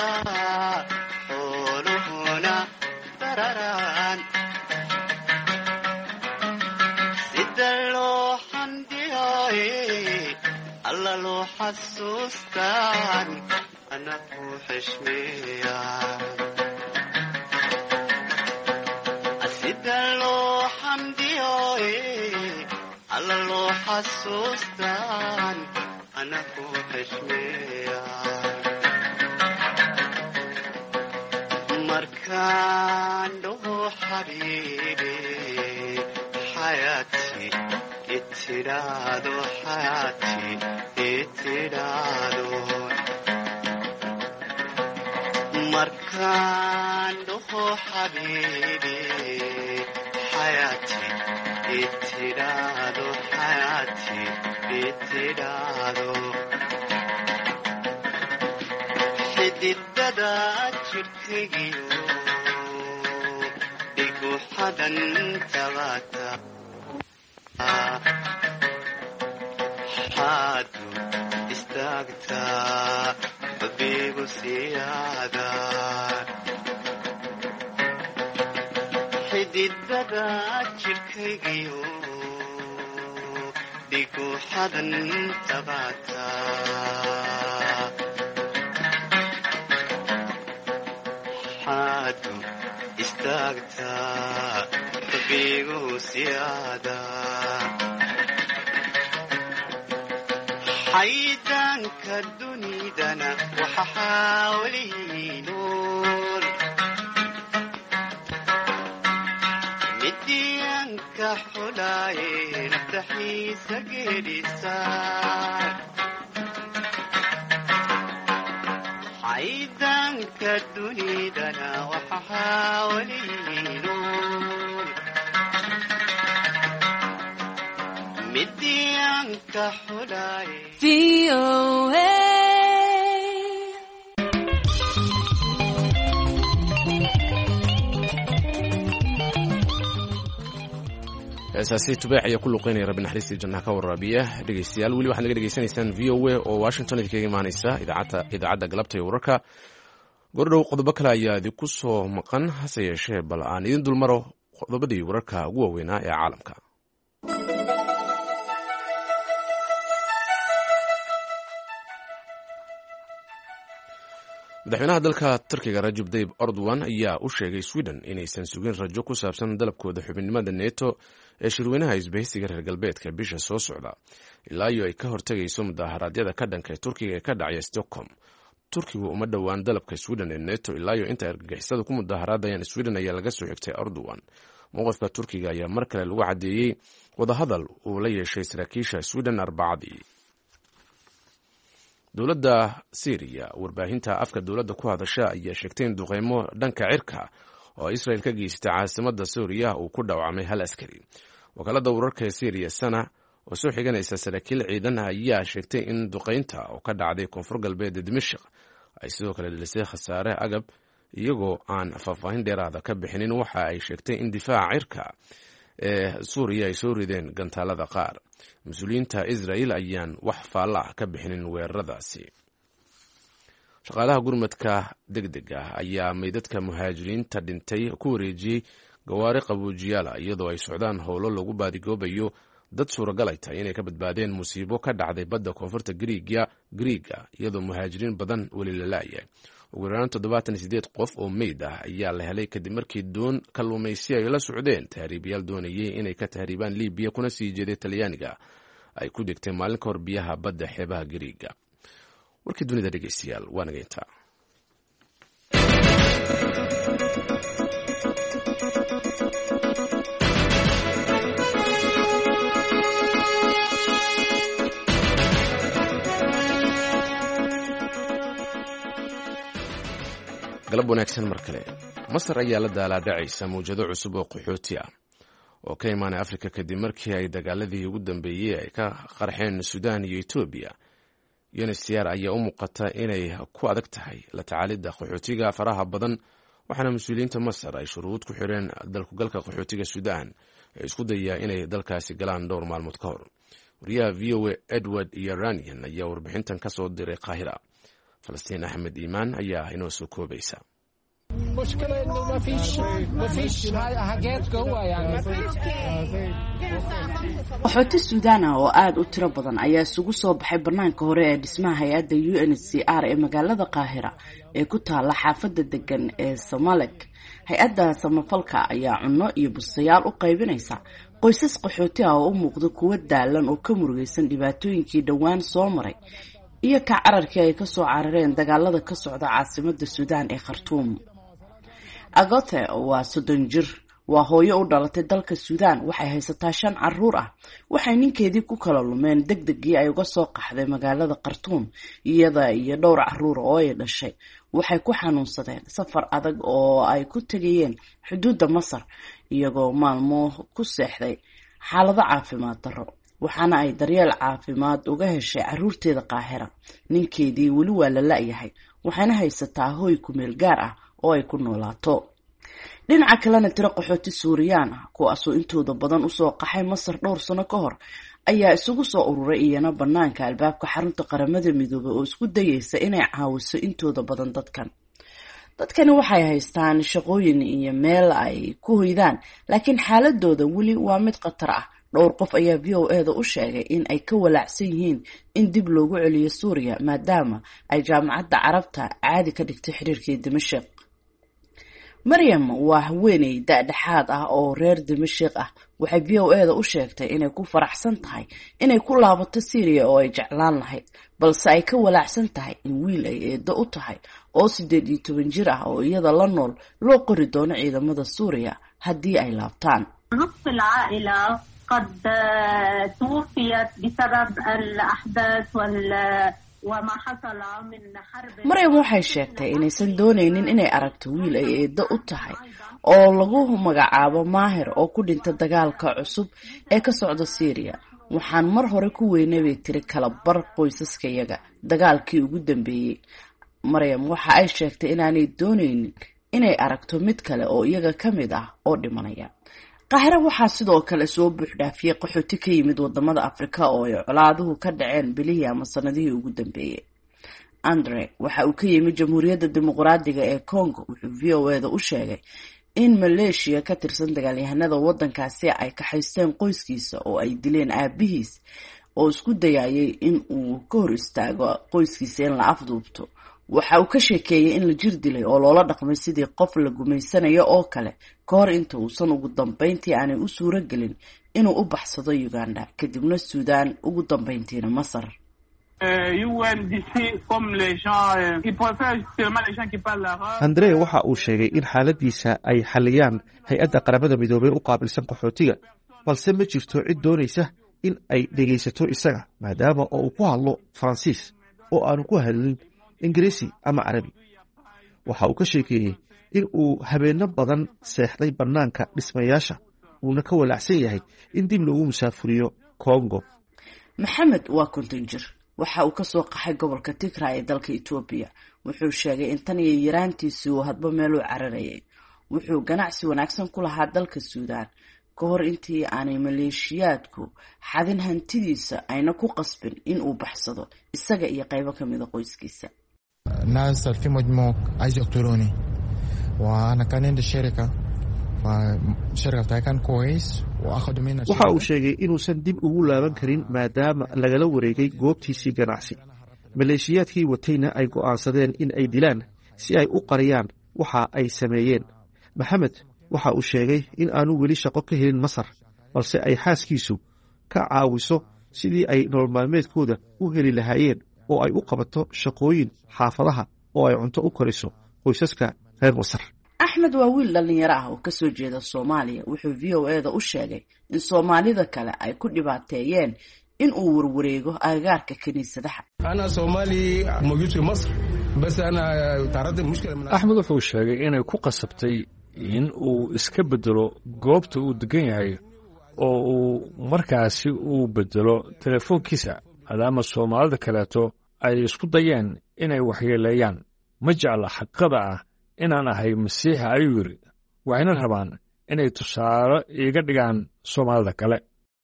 xooluhuna dararaan sida loo xamdiyoy alla loo xasuustaan ana ku xishmeeya sida loo xamdiyoy alla loo xasuustaan ana ku xishmeeya markaan dhaho xabiibi xayaati itidhaado xayaati itidhaado markaan dhaho xabiibi xayaati itidhaado xayaati itidhaado xididada jirkaygiyo dhigu xadan tabata xaadu istaagtaa babigu siyaada xididada jirkaygiyo dhigu xadan tabata xaadu istaagtaa babigu siyaada xaydaanka dunidana waxa xaawaliyi nool midiyanka xulaaye naftaxiisa geedhisaan xaydaanka dunidana waxa xaawaliyi nool midiyanka xulaaye heesaasi tubeex ayaa ku luqeynaya rabbi naxariistii jannaha ka waraabiya dhegaystayaal weli waxaad naga dhegaysanaysaan v o a oo washington idinkaga imaanaysa idaacadda galabta iyo wararka gordhow qodobo kale ayaa idinku soo maqan hase yeeshee bal aan idin dulmaro qodobadii wararka ugu waaweynaa ee caalamka. madaxweynaha dalka turkiga rajab tayyip erdogan ayaa u sheegay sweden inaysan sugin rajo ku saabsan dalabkooda xubinimada neto ee shirweynaha isbahaysiga reer galbeedka bisha soo socda ilaa iyo ay ka hortegayso mudaharaadyada ka dhanka ee turkiga ee ka dhacaya stockholm. turkigu uma dhowaan dalabka sweden ee neto ilaa iyo inta argagixisada ku mudaharaadayaan sweden ayaa laga soo xigtay erdogan. mowqifka turkiga ayaa mar kale lagu caddeeyey wadahadal uu la yeeshay saraakiisha sweden arbacadii. dowladda syriya warbaahinta afka dowladda ku hadasha ayaa sheegtay in duqeymo dhanka cirka oo israel ka geystay caasimada suuriya uu ku dhaawacmay hal askari. wakaalada wararka ee syriya sana oo soo xiganaysa saraakiil ciidan ayaa sheegtay in duqeynta oo ka dhacday koonfur galbeed dimashq ay sidoo kale dhilisay khasaare agab iyagoo aan faahfaahin dheeraada ka bixinin. waxa ay sheegtay in difaaca cirka ee suuriya ay soo rideen gantaalada qaar. mas-uuliyiinta israel ayaan wax faalla ah ka bixinin weeraradaasi. shaqaalaha gurmadka deg deg ah ayaa meydadka muhaajiriinta dhintay ku wareejiyey gawaari qaboojiyaala iyadoo ay socdaan howlo lagu baadigoobayo dad suuragal ay tahay inay ka badbaadeen musiibo ka dhacday badda koonfurta griiga iyadoo muhaajiriin badan weli la la'yahay. ugu yaraan toddobaatan iyo sideed qof oo meyd ah ayaa la helay kadib markii doon kalluumaysi ay la socdeen tahriibayaal doonayay inay ka tahriibaan libiya kuna sii jeeday talyaaniga ay ku degtay maalin ka hor biyaha badda xeebaha griiga. warkii dunida dhegeystayaal waa naga intaa. galab wanaagsan mar kale. masar ayaa la daalaadhacaysa mawjado cusub oo qaxooti ah oo ka imaanay afrika kadib markii ay dagaaladii ugu dambeeyey ay ka qarxeen suudaan iyo etoobiya. unhcr ayaa u muuqata inay ku adag tahay la tacaalidda qaxootiga faraha badan waxaana mas-uuliyiinta masar ay shuruud ku xireen dalkugalka qaxootiga suudaan ee isku dayaa inay dalkaasi galaan dhowr maalmood ka hor. wariyaha v o a edward yaranian ayaa warbixintan ka soo diray qaahira. falastiin axmed iimaan ayaa inoo soo koobaysa. qaxooti suudaan ah oo aada u tiro badan ayaa isugu soo baxay banaanka hore ee dhismaha hay-adda u n h c r ee magaalada qaahira ee ku taala xaafada degan ee somalek. hay-adda samafalka ayaa cunno iyo bustayaal u qaybinaysa qoysas qaxooti ah oo u muuqda kuwo daalan oo ka murugaysan dhibaatooyinkii dhowaan soo maray iyo ka cararkii ay kasoo carareen dagaalada ka socda caasimada suudaan ee khartuum. agote waa soddon jir, waa hooyo u dhalatay dalka suudaan, waxay haysataa shan caruur ah. waxay ninkeedii ku kala lumeen deg degii ay uga soo qaxday magaalada khartuum iyada iyo dhowr caruur oo ay dhashay. waxay ku xanuunsadeen safar adag oo ay ku tegayeen xuduudda masar iyagoo maalmo ku seexday xaalado caafimaad darro, waxaana ay daryeel caafimaad uga heshay caruurteeda qaahira. ninkeedii weli waa la la'yahay, waxayna haysataa hooy kumeel gaar ah oo ay ku noolaato. dhinaca kalena tiro qaxooti suuriyaan ah kuwaasoo intooda badan usoo qaxay masar dhowr sano ka hor ayaa isugu soo ururay iyana banaanka albaabka xarunta qaramada midoobay oo isku dayeysa inay caawiso intooda badan dadkan. dadkani waxay haystaan shaqooyin iyo meel ay ku hoydaan, laakiin xaaladooda weli waa mid khatar ah. dhowr qof ayaa v o eda u sheegay in ay ka walaacsan yihiin in dib loogu celiyo suuriya maadaama ay jaamacadda carabta caadi ka dhigtay xiriirkii dimashq. maryam waa haweeney da-dhexaad ah oo reer dimashq ah. waxay v o eda u sheegtay inay ku faraxsan tahay inay ku laabato syriya oo ay jeclaan lahayd, balse ay ka walaacsan tahay in wiil ay eedo u tahay oo siddeed iyo toban jir ah oo iyada la nool loo qori doono ciidamada suuriya haddii ay laabtaan. قد توفيت بسبب الأحداث وال وما حصل من حرب. maryam waxay sheegtay inaysan doonaynin inay aragto wiil ay eedo u tahay oo lagu magacaabo maahir oo ku dhinta dagaalka cusub ee ka socda Syria. waxaan mar hore ku weynay bay tiri kala bar qoysaskayaga dagaalkii ugu dambeeyay. maryam waxa ay sheegtay inaanay doonaynin inay aragto mid kale oo iyaga ka mid ah oo dhimanaya. qaahira waxaa sidoo kale soo buuxdhaafiyey qaxooti ka yimid wadamada afrika oo ay colaaduhu ka dhaceen bilihii ama sanadihii ugu dambeeyey. andre waxa uu ka yimid jamhuuriyadda dimuqraadiga ee congo wuxuu v o eda u sheegay in maleeshiya ka tirsan dagaalyahanada wadankaasi ay kaxaysteen qoyskiisa oo ay dileen aabihiis oo isku dayayay in uu ka hor istaago qoyskiisa in la afduubto. waxa uu ka sheekeeyey in la jir dilay oo loola dhaqmay sidii qof la gumaysanayo oo kale ka hor inta uusan ugu dambeyntii aanay u suuro gelin inuu u baxsado Uganda kadibna Suudaan ugu dambeyntiina Masar. andre waxa uu sheegay in xaaladiisa ay xaliyaan hay-adda qaramada midoobay u qaabilsan qaxootiga balse ma jirto cid doonaysa in ay dhegaysato isaga maadaama oo uu ku hadlo faransiis oo aanu ku hadlin ingiriisi ama carabi. waxa uu ka sheekeeyey in uu habeeno badan seexday bannaanka dhismayaasha uuna ka walaacsan yahay in dib loogu musaafuriyo Congo. maxamed waa konton jir waxa uu kasoo qaxay gobolka Tigray ee dalka Ethiopia. wuxuu sheegay in tan iyo yaraantiisii uu hadba meel u cararayay. wuxuu ganacsi wanaagsan ku lahaa dalka Suudaan ka hor intii aanay maleeshiyaadku xadin hantidiisa ayna ku qasbin in uu baxsado isaga iyo qaybo ka mid ah qoyskiisa. ناس في مجموعة عايز يقتلوني وأنا كان عندي شركة فالشركة بتاعي كان كويس وأخذوا مني. waxa uu sheegay inuusan dib ugu laaban karin maadaama lagala wareegay goobtiisii ganacsi. maleeshiyaadkii watayna ay go'aansadeen in ay dilaan si ay u qariyaan waxa ay sameeyeen. maxamed waxa uu sheegay in aanu weli shaqo ka helin Masar balse ay xaaskiisu ka caawiso sidii ay nolol maalmeedkooda u heli lahaayeen oo ay u qabato shaqooyin xaafadaha oo ay cunto u koriso qoysaska reer Masar. axmed waa wiil dhalinyaro ah oo kasoo jeeda Soomaaliya. wuxuu v o eda u sheegay in Soomaalida kale ay ku dhibaateeyeen in uu warwareego agagaarka kaniisadaha. ana Soomaali mawjud Masr bas ana taarada mushkila. axmed wuxuu sheegay inay ku qasabtay in uu iska bedelo goobta uu degan yahay oo uu markaasi uu bedelo telefoonkiisa maadaama Soomaalida kaleeto ay isku dayeen inay waxyeeleeyaan. ma jecla xaqada ah inaan ahay masiixa ayuu yiri waxayna rabaan inay tusaale iga dhigaan Soomaalida kale.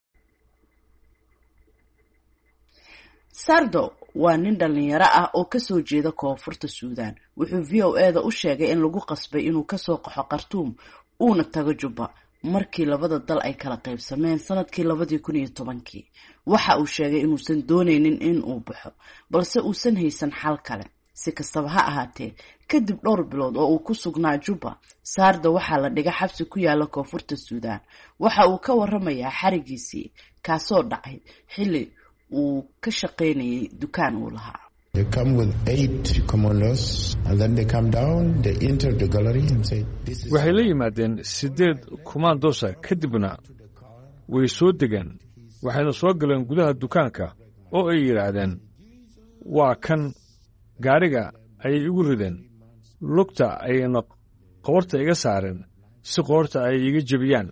sardo waa nin dhalinyaro ah oo kasoo jeeda koonfurta Suudaan. wuxuu v o eda u sheegay in lagu qasbay inuu kasoo qaxo Khartoum uuna tago Juba markii labada dal ay kala qaybsameen sanadkii labadii kun iyo tobankii. waxa uu sheegay inuusan doonaynin in uu baxo balse uusan haysan xal kale. si kastaba ha ahaatee kadib dhowr bilood oo uu ku sugnaa Juba, Sarda waxaa la dhigay xabsi ku yaala koonfurta Suudaan. waxa uu ka waramayaa xarigiisii kaasoo dhacay xilli uu ka shaqaynayay dukaan uu lahaa. They come with eight commandos and then they come down, they enter the gallery and say this is. waxay la yimaadeen sideed commandosa kadibna way soo degaan waxayna soo galeen gudaha dukaanka oo ay yiraahdeen waa kan gaariga ayay igu rideen lugta ayayna qoorta iga saareen si qoorta ay iga jebiyaan.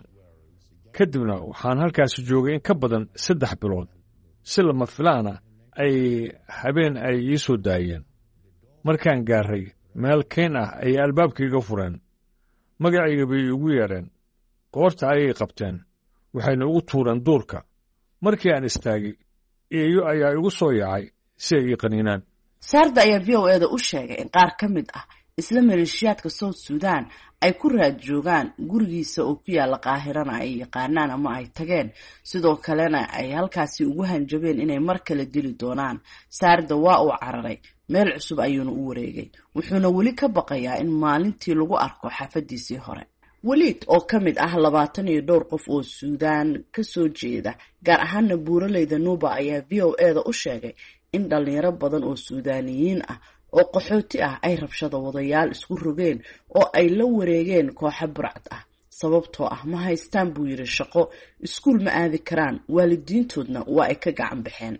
kadibna waxaan halkaasi joogay in ka badan saddex bilood si lama filaana ay habeen ay ii soo daayeen. markaan gaaray meel kayn ah ayay albaabkayga fureen magacayga bay igu yeedheen qoorta ayay qabteen waxayna ugu tuureen duurka. markii aan istaagay eeyo ayaa igu soo yaacay si ay ii qaniinaan. Sarda ayaa v o eda u sheegay in qaar ka mid ah isla maleeshiyaadka South Sudan ay ku raad joogaan gurigiisa oo ku yaala Qaahirana ay yaqaanaan ama ay tageen sidoo kalena ay halkaasi ugu hanjabeen inay mar kale dili doonaan. Sarda waa uu cararay meel cusub ayuuna u wareegay wuxuuna weli ka baqayaa in maalintii lagu arko xaafadiisii hore. waliid oo ka mid ah labaatan iyo dhowr qof oo Suudaan ka soo jeeda gaar ahaan buuraleyda Nuba ayaa v o eda u sheegay in dhalinyaro badan oo Suudaaniyiin ah oo qaxooti ah ay rabshado wadayaal isku rogeen oo ay la wareegeen kooxo burcad ah sababtoo ah ma haystaan buu yiri shaqo iskuul ma aadi karaan waalidiintoodna waa ay ka gacan baxeen.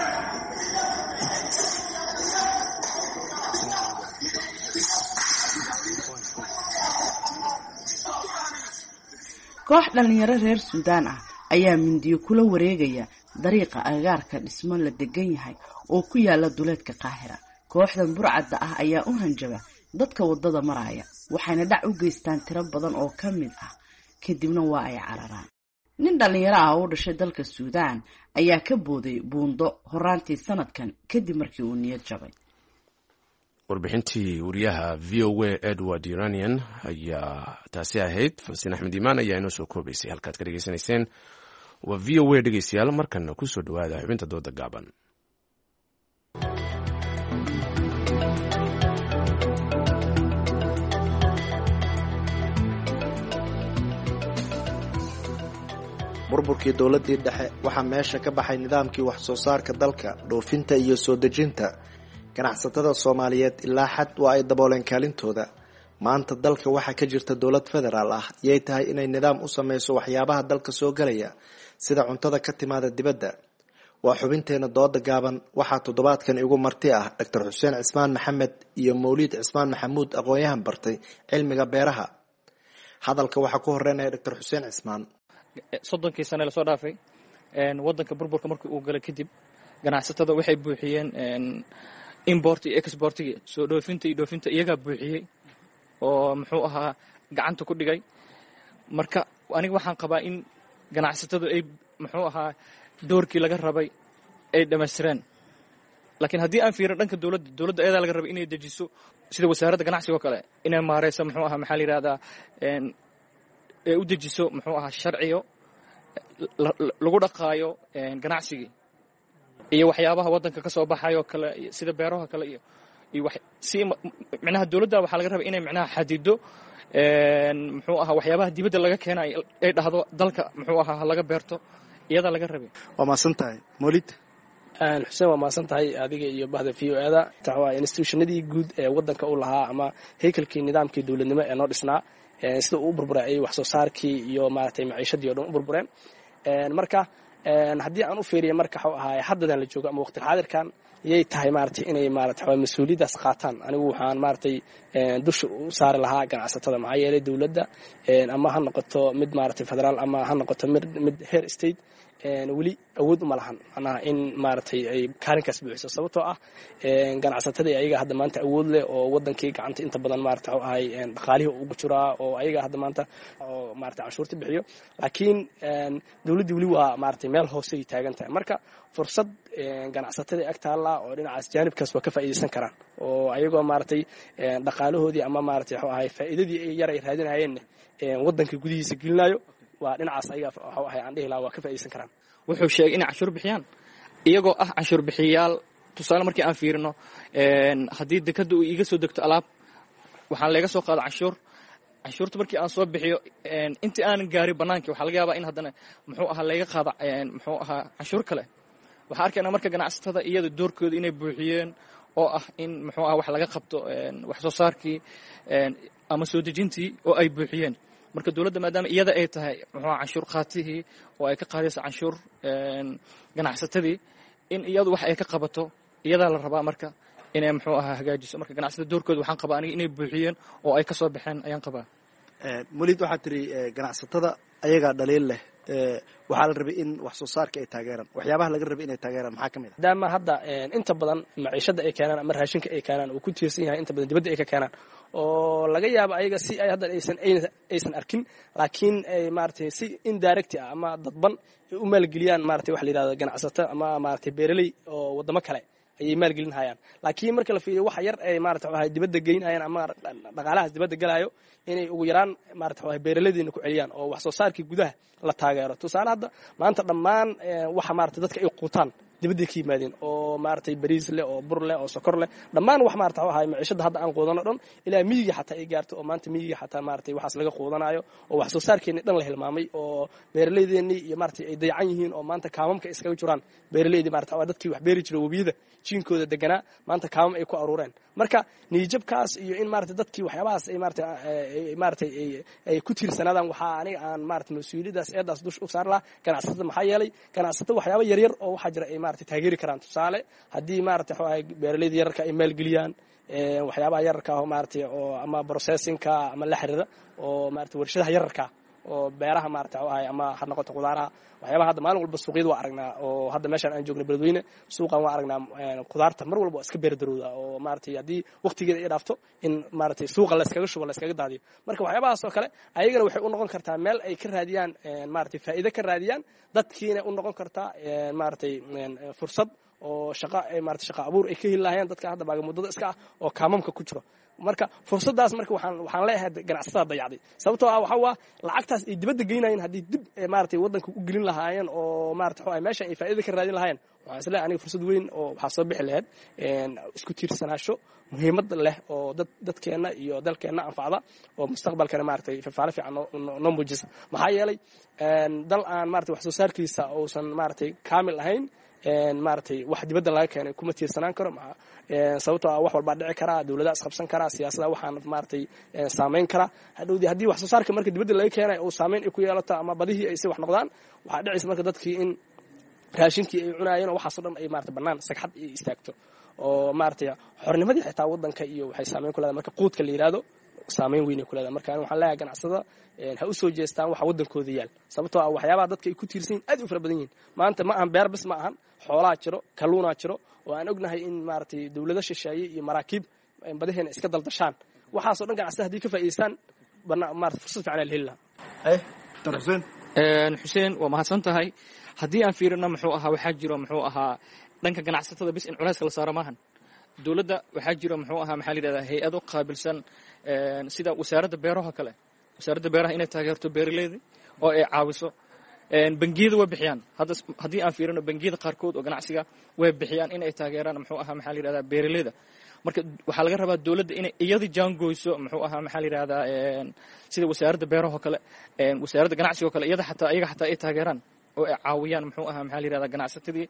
koox dhalinyaro reer Suudaan ah ayaa mindiyo kula wareegaya dariiqa agagaarka dhismo la degan yahay oo ku yaala duleedka Qaahira. kooxdan burcadda ah ayaa u hanjaba dadka wadada maraya waxayna dhac u geystaan tiro badan oo ka mid ah kadibna waa ay cararaan. nin dhallinyaro ah oo u dhashay dalka suudaan ayaa ka booday buundo horaantii sanadkan kadib markii uu niyad jabay. warbixintii wariyaha v o a edward iranian ayaa taasi ahayd. falsiin axmed iimaan ayaa inoo soo koobaysay. halkaad ka dhegaysanayseen waa v o a dhegeystayaal. markana kusoo dhawaada xubinta dooda gaaban. burburkii dowladdii dhexe waxaa meesha ka baxay nidaamkii wax soo saarka dalka, dhoofinta iyo soo dejinta. ganacsatada soomaaliyeed ilaa xad waa ay dabooleen kaalintooda. maanta dalka waxaa ka jirta dowlad federaal ah, yay tahay inay nidaam u sameyso waxyaabaha dalka soo galaya sida cuntada ka timaada dibadda. waa xubinteena dooda gaaban. waxaa toddobaadkan igu marti ah doctor xuseen cismaan maxamed iyo mawliid cismaan maxamuud, aqoon-yahan bartay cilmiga beeraha. hadalka waxaa ku horeynaya doctor xuseen cismaan. soddonkii sane lasoo dhaafay wadanka burburka markii uu galay kadib ganacsatada waxay buuxiyeen import iyo exportigi, soo dhoofinta iyo dhoofinta iyagaa buuxiyey oo muxuu ahaa gacanta ku dhigay. marka aniga waxaan qabaa in ganacsatadu ay muxuu ahaa doorkii laga rabay ay dhammaystireen. laakiin haddii aan fiirin dhanka dowladda dowladda ayadaa laga rabay inay dejiso sida wasaaradda ganacsiga oo kale inay maareysa muxuu ahaa maxaa la yidhahdaa ee u dejiso muxuu ahaa sharciyo lagu dhaqaayo ganacsigii iyo waxyaabaha waddanka ka soo baxayo kale sida beeraha kale iyo iyo wax si macnaha dawladda waxaa laga rabaa inay macnaha xadido muxuu ahaa waxyaabaha dibadda laga keenay ay dhahdo dalka muxuu ahaa laga beerto iyada laga rabay. waa maasan tahay Mawlid. xuseen waa maasan tahay adiga iyo bahda v o ada taxawaa institutionadii guud ee waddanka u lahaa ama haykalkii nidaamkii dawladnimo ee noo dhisnaa sida uu burburay ay wax soo saarkii iyo maaragtay maciishadii oo dhan u burbureen. marka haddii aan u fiiriyo marka waxa ahaa haddadan la joogo ama waqti xaadirkan yay tahay maaragtay inay maaragtay waxa mas'uuliyadaas qaataan. anigu waxaan maaragtay dusha u saari lahaa ganacsatada maxaa yeelay dawladda ama ha noqoto mid maaragtay federaal ama ha noqoto mid mid heer state weli awood uma lahan macnaha in maaragtay ay kaalinkaas buuxiso sababtoo ah ganacsatada ayaga hadda maanta awood leh oo wadankii gacanta inta badan maaragtay waxa ahay dhaqaalihii ugu jiraa oo ayaga hadda maanta oo maaragtay canshuurta bixiyo. laakiin dawladda weli waa maaragtay meel hoose ay taagan tahay. marka fursad ganacsatada ag taalla oo dhinacaas jaanibkaas waa ka faa'iideysan karaan oo ayagoo maaragtay dhaqaalahoodii ama maaragtay waxa ahay faa'iidadii ay yar ay raadinayeen waddanka gudihiisa gelinayo waa dhinacaas ayaga waxa ahay aan dhihi lahaa waa ka faa'iideysan karaan. wuxuu sheegay inay canshuur bixiyaan iyagoo ah canshuur bixiyayaal. tusaale markii aan fiirino haddii dekadda uu iiga soo degto alaab waxaan laga soo qaado canshuur canshuurta markii aan soo bixiyo intii aanan gaarin bannaankii waxaa laga yaabaa in haddana muxuu ahaa laga qaado muxuu ahaa canshuur kale. waxaa arkaynaa marka ganacsatada iyada doorkooda inay buuxiyeen oo ah in muxuu aha wax laga qabto wax soo saarkii ama soo dejintii oo ay buuxiyeen. marka dawladda maadaama iyada ay tahay muxuu canshuur qaatihii oo ay ka qaadayso canshuur ganacsatadii in iyadu wax ay ka qabato iyadaa la rabaa marka inay muxuu ahaa hagaajiso. marka ganacsatada doorkooda waxaan qabaa aniga inay buuxiyeen oo ay ka soo baxeen ayaan qabaa. Mawlid waxaad tiri ganacsatada ayagaa dhaliil leh waxaa la rabay in wax soo saarka ay taageeraan. waxyaabaha laga rabay inay taageeraan maxaa ka mid ah? maadaama hadda inta badan maciishada ay keenaan ama raashinka ay keenaan uu ku tiirsan yahay inta badan dibadda ay ka keenaan oo laga yaabo ayaga si ay hadda aysan aysan arkin laakiin ay maaragtay si indirect ah ama dadban ay u maalgeliyaan maaragtay wax la yiraahdo ganacsato ama maaragtay beeraley oo wadamo kale ayay maalgelin hayaan. laakiin marka la fiiriyo wax yar ay maaragtay waxa dibadda geynayaan ama dhaqaalahaas dibadda galayo inay ugu yaraan maaragtay waxa beeraleydeena ku celiyaan oo wax soo saarkii gudaha la taageero. tusaale hadda maanta dhammaan waxa maaragtay dadka ay quutaan dibadda ka yimaadeen oo maaragtay bariis leh oo bur leh oo sokor leh dhammaan wax maaragtay waxa maciishada hadda aan quudano dhan ilaa miyiga xataa ay gaarto oo maanta miyiga xataa maaragtay waxaas laga quudanayo oo wax soo saarkeena dhan la hilmaamay oo beeraleydeena iyo maaragtay ay dayacan yihiin oo maanta kaamamka iskaga jiraan beeraleyda maaragtay waa dadkii wax beeri jiray wabiyada jiinkooda deganaa maanta kaamam ay ku aruureen. marka niyijabkaas iyo in maaragtay dadkii waxyaabahaas ay maaragtay maaragtay ay ku tiirsanaadaan waxaa aniga aan maaragtay mas'uuliyadaas eedaas dush u saar lahaa ganacsatada maxaa yeelay ganacsatada waxyaabo yar yar oo waxaa jira ay maaragtay taageeri karaan. tusaale haddii maaragtay waxa ay beeraleyda yararka ay maalgeliyaan waxyaabaha yararka oo maaragtay oo ama processingka ama la xiriira oo maaragtay warshadaha yararka oo beeraha maarata ahay ama ha noqoto qudaaraha waxyaabaha hadda maalin walba suuqyada waa aragnaa oo hadda meeshaan aan joogno beledweyne suuqan waa aragnaa qudaarta mar walba waa iska beerdarowda oo maaragtay haddii waqtigeeda ay dhaafto in maaragtay suuqa la iskaga shubo la iskaga daadiyo marka waxyaabahaas oo kale ayagana waxay u noqon kartaa meel ay ka raadiyaan maaragtay faa'iido ka raadiyaan dadkiina u noqon kartaa maaragtay fursad oo shaqa maaragtay shaqa abuur ay ka heli lahaayeen dadka hadda baagamuddada iska ah oo kaamamka ku jiro marka fursadaas marka waxaan waxaan leeyahay ganacsatada dayacday sababtoo ah waxa waa lacagtaas ay dibadda geynayeen haddii dib maaragtay waddanka u gelin lahaayeen oo maaragtay waxa meesha ay faa'iido ka raadin lahaayeen waxaan isleeyahay aniga fursad weyn oo waxaa soo bixi lahayd isku tiirsanaasho muhiimad leh oo dad dadkeena iyo dalkeena anfacda oo mustaqbalkana maaragtay fafaale fiican noo muujisa maxaa yeelay dal aan maaragtay wax soo saarkiisa uusan maaragtay kaamil ahayn maaragtay wax dibadda laga keenay kuma tiirsanaan karo sababtoo ah wax walbaa dhici karaa dowladaha isqabsan karaa siyaasada waxaan maaragtay saameyn karaa hadhowdii haddii wax soo saarka marka dibadda laga keenay uu saameyn ay ku yeelato ama badihii ay si wax noqdaan waxaa dhicaysa marka dadkii in raashinkii ay cunaayeen oo waxaasoo dhan ay maarata bannaan sagxad ay istaagto oo maaragtay xornimadii xitaa waddanka iyo waxay saameyn ku leedahay marka quudka la yidhaahdo saameyn weyn ay ku leedahay marka waxaan leeyahay ganacsada ha u soo jeestaan waxa waddankooda yaal sababtoo ah waxyaabaha dadka ay ku tiirsan yihin aad u fara badan yihin maanta ma ahan beer bis ma ahan xoolaa jiro kalluunaa jiro oo aan ognahay in maaragtay dowlado shisheeye iyo maraakiib badaheena iska daldashaan waxaasoo dhan ganacsada haddii ka faa'iidaystaan maarata fursad fiican la heli lahaa xuseen xuseen waa mahadsan tahay haddii aan fiirino muxuu ahaa waxaa jiro muxuu ahaa dhanka ganacsatada bis in culayska la saaro maahan dowladda waxaa jiro muxuu ahaa maxaa la yidhahdaa hay-ado qaabilsan sida wasaaradda beeraha kale wasaaradda beeraha inay taageerto beeraleyda oo ay caawiso bangiyada way bixiyaan hadda haddii aan fiirino bangiyada qaarkood oo ganacsiga way bixiyaan in ay taageeraan muxuu ahaa maxaa la yidhahdaa beeraleyda marka waxaa laga rabaa dowladda inay iyada jaangoyso muxuu ahaa maxaa la yidhahdaa sida wasaaradda beeraha kale wasaaradda ganacsiga oo kale iyada xataa iyaga xataa ay taageeraan oo ay caawiyaan muxuu ahaa maxaa la yidhahdaa ganacsatadii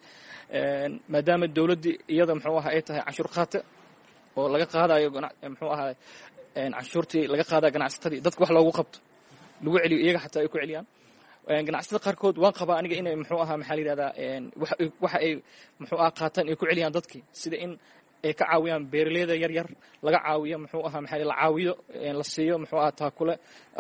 maadaama dowladdii iyada muxuu ahaa ay tahay canshuur qaate oo laga qaadayo muxuu ahaa canshuurtii laga qaadaya ganacsatadii dadka wax loogu qabto lagu celiyo iyaga xataa ay ku celiyaan ganacsatada qaarkood waan qabaa aniga inay muxuu ahaa maxaa la yidhahdaa waxa ay muxuu ahaa qaataan ay ku celiyaan dadkii sida in ay ka caawiyaan beeraleyda yar yar laga caawiyo muxuu ahaa maxaa la caawiyo la siiyo muxuu ahaa taakule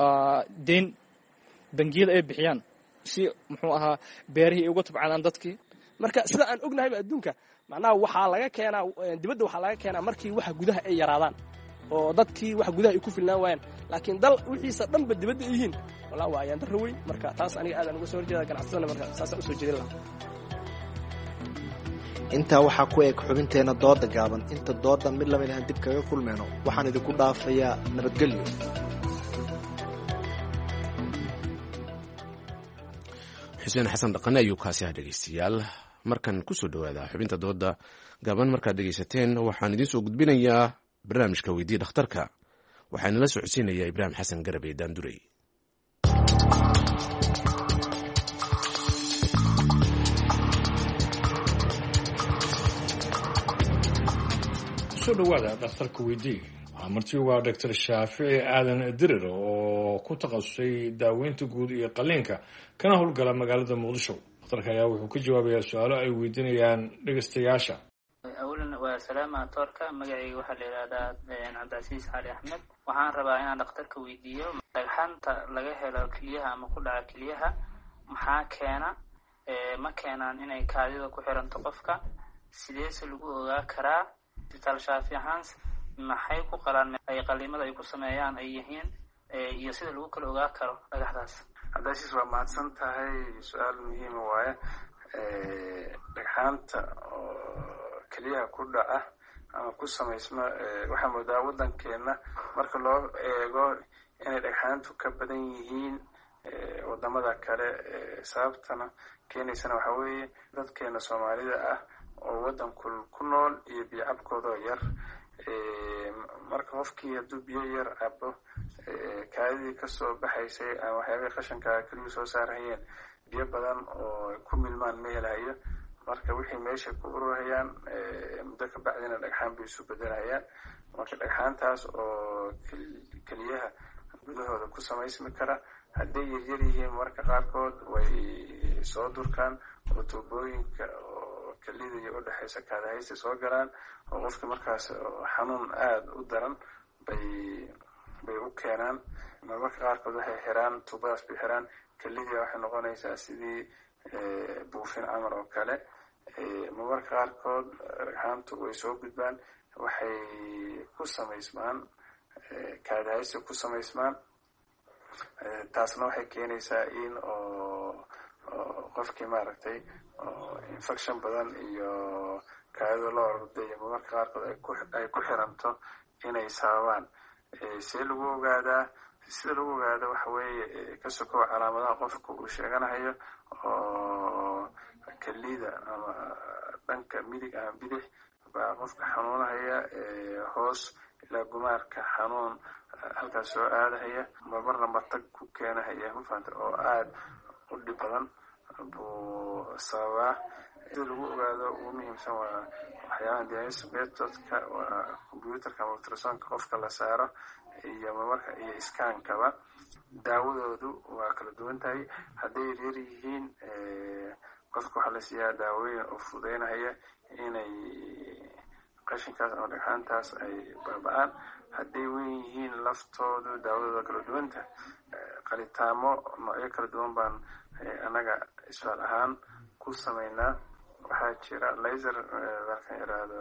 deyn bangiyada ay bixiyaan si muxuu ahaa beerihii ay uga tabcadaan dadkii marka sida aan ognahayba adduunka macnaha waxaa laga keenaa dibadda waxaa laga keenaa markii waxa gudaha ay yaraadaan oo dadkii wax gudaha ay ku filnaan waayaan laakiin dal wixiisa dhanba dibadda ay yihiin walaa waa ayaan darro weyn marka taas aniga aadaan uga soo horjeeda ganacsadana marka saasaan usoo jeedin lahaa intaa waxaa ku eg xubinteenna dooda gaaban inta doodan mid lamid ahan dib kaga kulmayno waxaan idinku dhaafayaa nabadgelyo xuseen xasan dhaqane ayuu kaasi ah dhegeystayaal markan kusoo dhowaada xubinta dooda gaaban markaad dhegeysateen waxaan idiin soo gudbinayaa barnaamijka weydii dhakhtarka waxaa inala socodsiinayaa ibraahim xasan garabe daandurey kusoo dhowaada dhakhtarka weydii waxaa marti ugaa doctor shaafici aadan dirir oo ku takhasusay daaweynta guud iyo qaliinka kana howlgala magaalada muqdisho dhakhtarka ayaa wuxuu ka jawaabayaa su-aalo ay weydiinayaan dhegeystayaasha awalan waa salaama toorka magacayga waxaa la yidhahdaa cabdicasiis cali axmed waxaan rabaa inaan dhakhtarka weydiiyo dhagxanta laga helo keliyaha ama ku dhaca keliyaha maxaa keena ma keenaan inay kaadida ku xiranto qofka sideese lagu ogaa karaa isbitaal shaafi ahaan maxay ku qalaan ay qaliimada ay ku sameeyaan ay yihiin iyo sida lagu kala ogaa karo dhagaxdaas cabdicasiis waa mahadsan tahay su-aal muhiima waaye dhagxaanta keliyaha ku dhaca ama ku samaysma waxaa moodaa waddankeena marka loo eego inay dhagxaantu ka badan yihiin wadamada kale sababtana keenaysana waxaa weeye dadkeena soomaalida ah oo waddanku ku nool iyo biyo cabkoodoo yar marka qofkii hadduu biyo yar cabo kaadidii kasoo baxaysay ama waxyaabihii qashankaa keliyuu soo saarhayeen biyo badan oo ku milmaan ma helayo marka wixii meesha ku ururhayaan muddo ka bacdina dhagxaan bay isu bedelhayaan marka dhagxaantaas oo keliyaha gudahooda ku samaysmi kara hadday yaryar yihiin marka qaarkood way soo durkaan oo tuubooyinka oo kelida iyo udhexaysa kaadahaysta soo galaan oo qofka markaas xanuun aada u daran bay bay u keenaan. marmarka qaarkood waxay xiraan tuubadaas bay xiraan, kelidii waxay noqonaysaa sidii buufin camal oo kale. marmarka qaarkood dhagxaantu way soo gudbaan, waxay ku samaysmaan kaadahaysi ku samaysmaan. taasna waxay keenaysaa in oo qofkii maaragtay infection badan iyo kaadida loo ordayo marmarka qaarkood ay ku xiranto inay sababaan. see lagu ogaadaa? sida lagu ogaado waxa weeye ka sokow calaamadaha qofka uu sheeganayo oo kelida ama dhanka midig ama bidix baa qofka xanuunahaya, hoos ilaa gumaarka xanuun halkaas soo aadahaya, marmarna matag ku keenahaya mafahanta oo aada u dhib badan buu sababaa. sida lagu ogaado ugu muhiimsan waa waxyaabaha diagnosis methodka, waa computerka ama ultrasonka qofka la saaro iyo marmarka iyo iskaankaba. daawadoodu waa kala duwan tahay. hadday yaryar yihiin qofka waxaa la siiyaa daawooyin oo fududeynahaya inay qashinkaas ama dhagxaantaas ay baaba-aan. hadday weyn yihiin laftoodu daawadooda kala duwanta. qalitaamo noocyo kala duwan baan annaga isfaal ahaan ku sameynaa. waxaa jira laser markaan yidhaahdo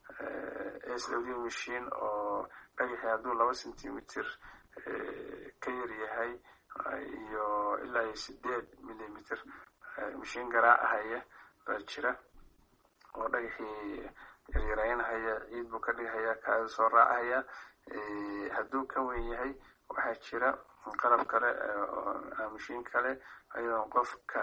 s w d machine oo dhagaxi hadduu laba centimeter ka yar yahay iyo ilaa iyo sideed millimeter mashiin garaacahaya baa jira oo dhagaxii yaryaraynahaya, ciid buu ka dhigahaya, kaada soo raacahaya. hadduu ka weyn yahay waxaa jira qalab kale mashiin kale ayadoon qofka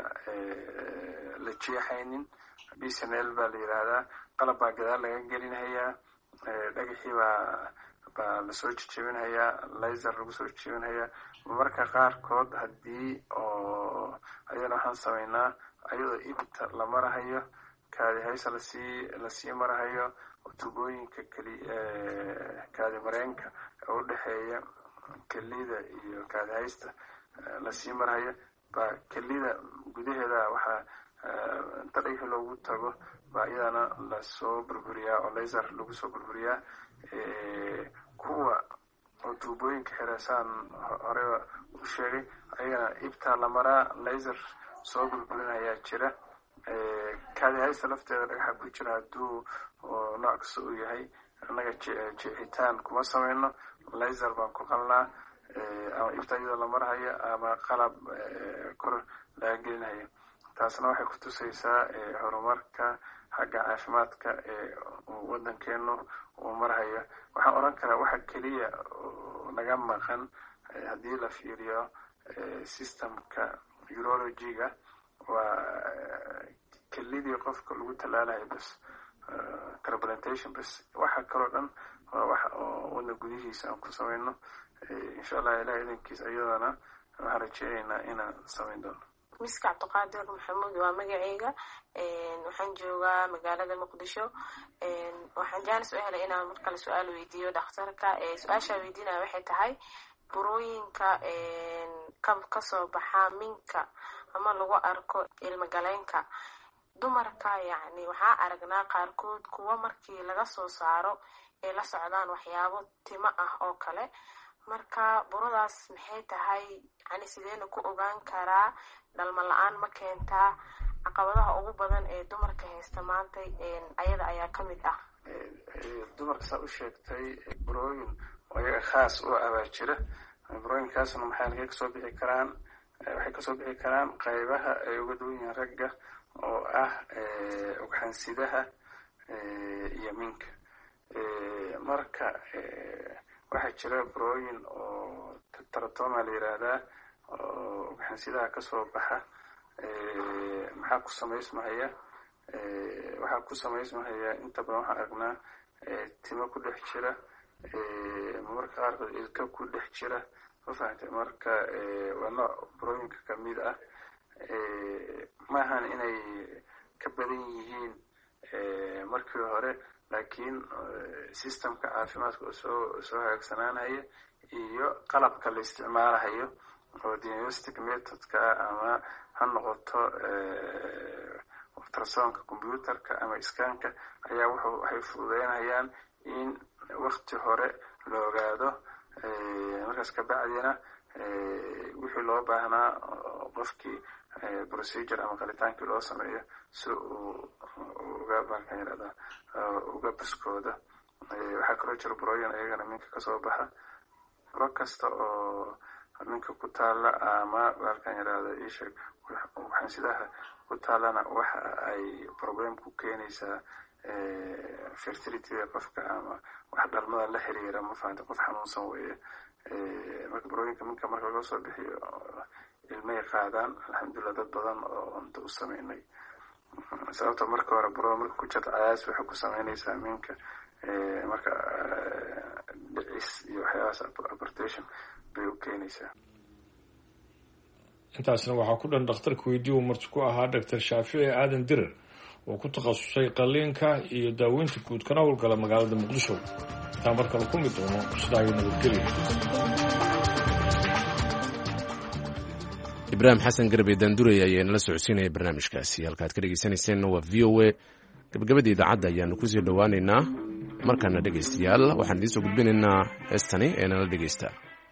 la jeexaynin, b c n l baa la yidhaahdaa. qalab baa gadaal laga gelinhayaa, dhagaxii baa baa lasoo jejebinhayaa, laser lagu soo jejebinhayaa. marmarka qaarkood haddii oo ayadana waxaan sameynaa ayadoo ibta la marahayo, kaadi haysa lasii lasii marahayo, tubooyinka keli kaadi mareenka oo udhexeeya kelida iyo kaadi haysta lasii marahayo baa kelida gudaheeda waxaa inta dhagaxi loogu tago baa iyadana lasoo burburiyaa oo laser lagu soo burburiyaa. kuwa oo tuubooyinka xireesaan horeba u sheegay ayagana ibtaa la maraa, laser soo burburinayaa jira. kaadi haysta lafteeda dhagaxa ku jira hadduu nooc kasta uu yahay annaga jeexitaan kuma sameyno, laser baan ku qalnaa ama ibta iyadoo la marhayo ama qalab kor laga gelinayo. taasna waxay ku tusaysaa horumarka xagga caafimaadka ee waddankeenu uu marhayo. waxaan oran karaa waxa keliya naga maqan haddii la fiiriyo systemka urology-ga waa kelidii qofka lagu tallaalayo bas, transplantation bas. waxa kaloo dhan waa wax oo wadna gudihiisa aan ku sameyno. insha allah ilaah idankiis iyadana waxaan rajeynaynaa inaan sameyn doono. miska cabdiqaadir maxamuud waa magaceyga. waxaan joogaa magaalada muqdisho. waxaan jaanis u helay inaan mar kale su-aal weydiiyo dhakhtarka. su-aashaa weydiinaya waxay tahay burooyinka kasoo baxa minka ama lagu arko ilmagaleenka dumarka, yacni waxaa aragnaa qaarkood kuwa markii laga soo saaro ay la socdaan waxyaabo timo ah oo kale. marka buradaas maxay tahay, yani sideena ku ogaan karaa? dhalmo la-aan ma keentaa? caqabadaha ugu badan ee dumarka haysta maanta ayada ayaa kamid ah. dumarka saa u sheegtay burooyin ayaga khaas u abaa jira. burooyinkaasna maxay naga kasoo bixi karaan? waxay kasoo bixi karaan qaybaha ay uga duwan yihiin ragga oo ah ugxansidaha iyo minka. marka waxaa jira burooyin oo teratoma la yiraahdaa oo ugxansidaha kasoo baxa. maxaa ku samaysmahaya? waxaa ku samaysmahaya inta badan waxaan aragnaa timo ku dhex jira, marmarka qaarkood ilka ku dhex jira, ma fahamtay? marka waa nooc burooyinka kamid ah. maahan inay ka badan yihiin markii hore, laakiin systemka caafimaadka oo soo soo hagaagsanaanaya iyo qalabka la isticmaalahayo oo diagnostic methodka ama ha noqoto ultrasonka computerka ama iskaanka ayaa wuxuu waxay fududeynayaan in wakti hore la ogaado markaas kabacdina wixii loo baahnaa qofkii procedure ama qalitaankii loo sameeyo si uu uga baalkan yirahdaa uga buskooda. waxaa kaloo jira burooyin ayagana minka kasoo baxa. buro kasta oo minka ku taala ama baalkan yirahda isheeg waxaan sidaha ku taalana waxa ay problem ku keenaysaa fertility qofka ama wax dhalmada la xiriira ma fahanto qof xanuunsan weeye. marka burooyinka minka marka laga soo bixiyo ilmay qaadaan alxamdulillah dad badan oo inta u sameynay. sababta marka hore buro marka ku jirta cayaas waxay ku sameynaysaa minka marka dhicis iyo waxyaabahaas abortation bay u keenaysaa. intaasna waxaa ku dhan dhakhtarka weydiiye uu marti ku ahaa doctor shaafici aadan dirar oo ku takhasusay qalliinka iyo daaweynta guud kana howlgala magaalada muqdisho. intaa mar kale ku mid doono sidaa ayuu nabadgelya. ibraahim xasan garbe daandurey ayaa nala socodsiinaya barnaamijkaasi. halkaad ka dhegeysanayseena waa v o a. gabagabada idaacadda ayaanu kusii dhowaaneynaa. markaana dhegaystayaal waxaan idiin soo gudbinaynaa heestani ee nala dhegaysta.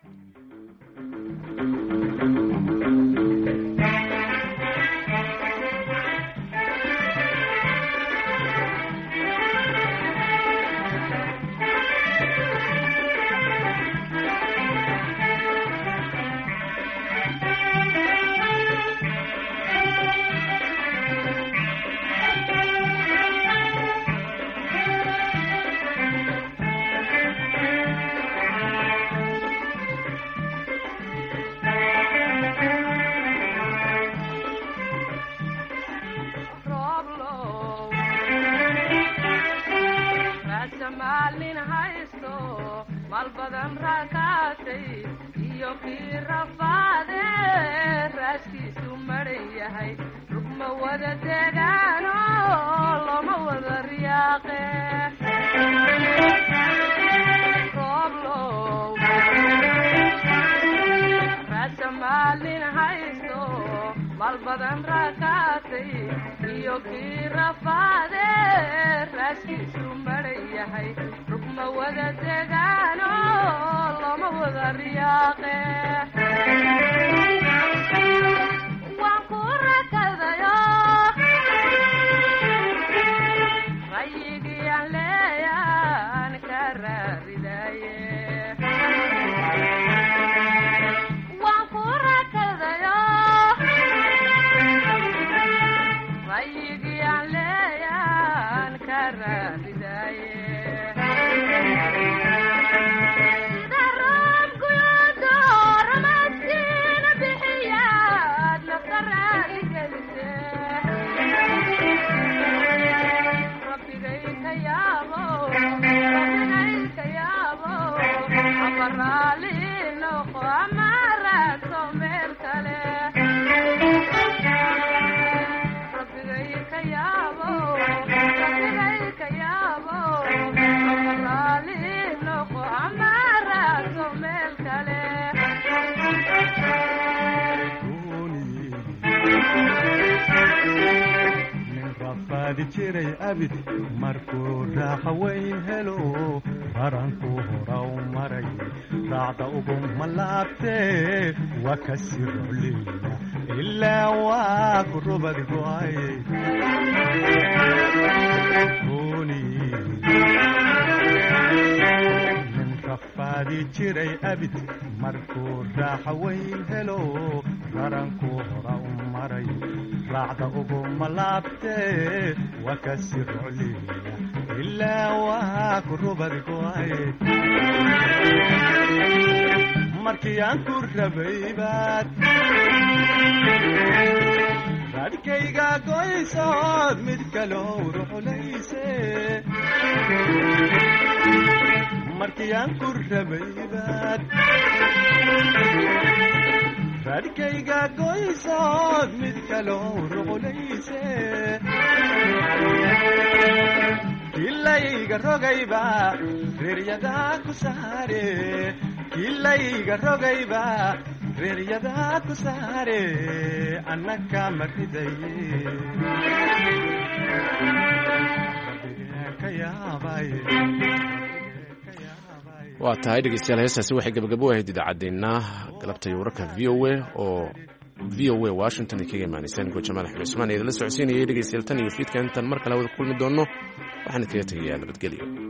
markuu raaxa weyn helo baranku horaw maray raacda ugu malaabtee waa ka sii rocleyna ilaa waa ku rubad go'ay nin rafaadi jiray abid markuu raaxa weyn helo baranku horaw maray raacda ugu malaabtee waa ka sii rocleyna ilaa waa ku rubad go'ay markii aan ku rabay baad raadkayga goysood mid kaloo ruxulayse markii aan ku rabay baad raadkayga goysood mid kaloo ruxulayse kilayga rogayba reeryadaa ku saare kilayga rogayba reeryadaa ku saare annaka maridaye ka yaabay waa tahay dhegeystayaal heestaasi waxay gabagabo ahayd idaacaddeenna galabta iyo wararka v o a oo v o a washington ay kaga imaanaysaan go jamaal axmed cusmaan ee idinla socodsiinayay dhegeystayaal tan iyo fiidka intaan mar kale wada kulmi doonno waxaan idinkaga tegayaa nabadgelyo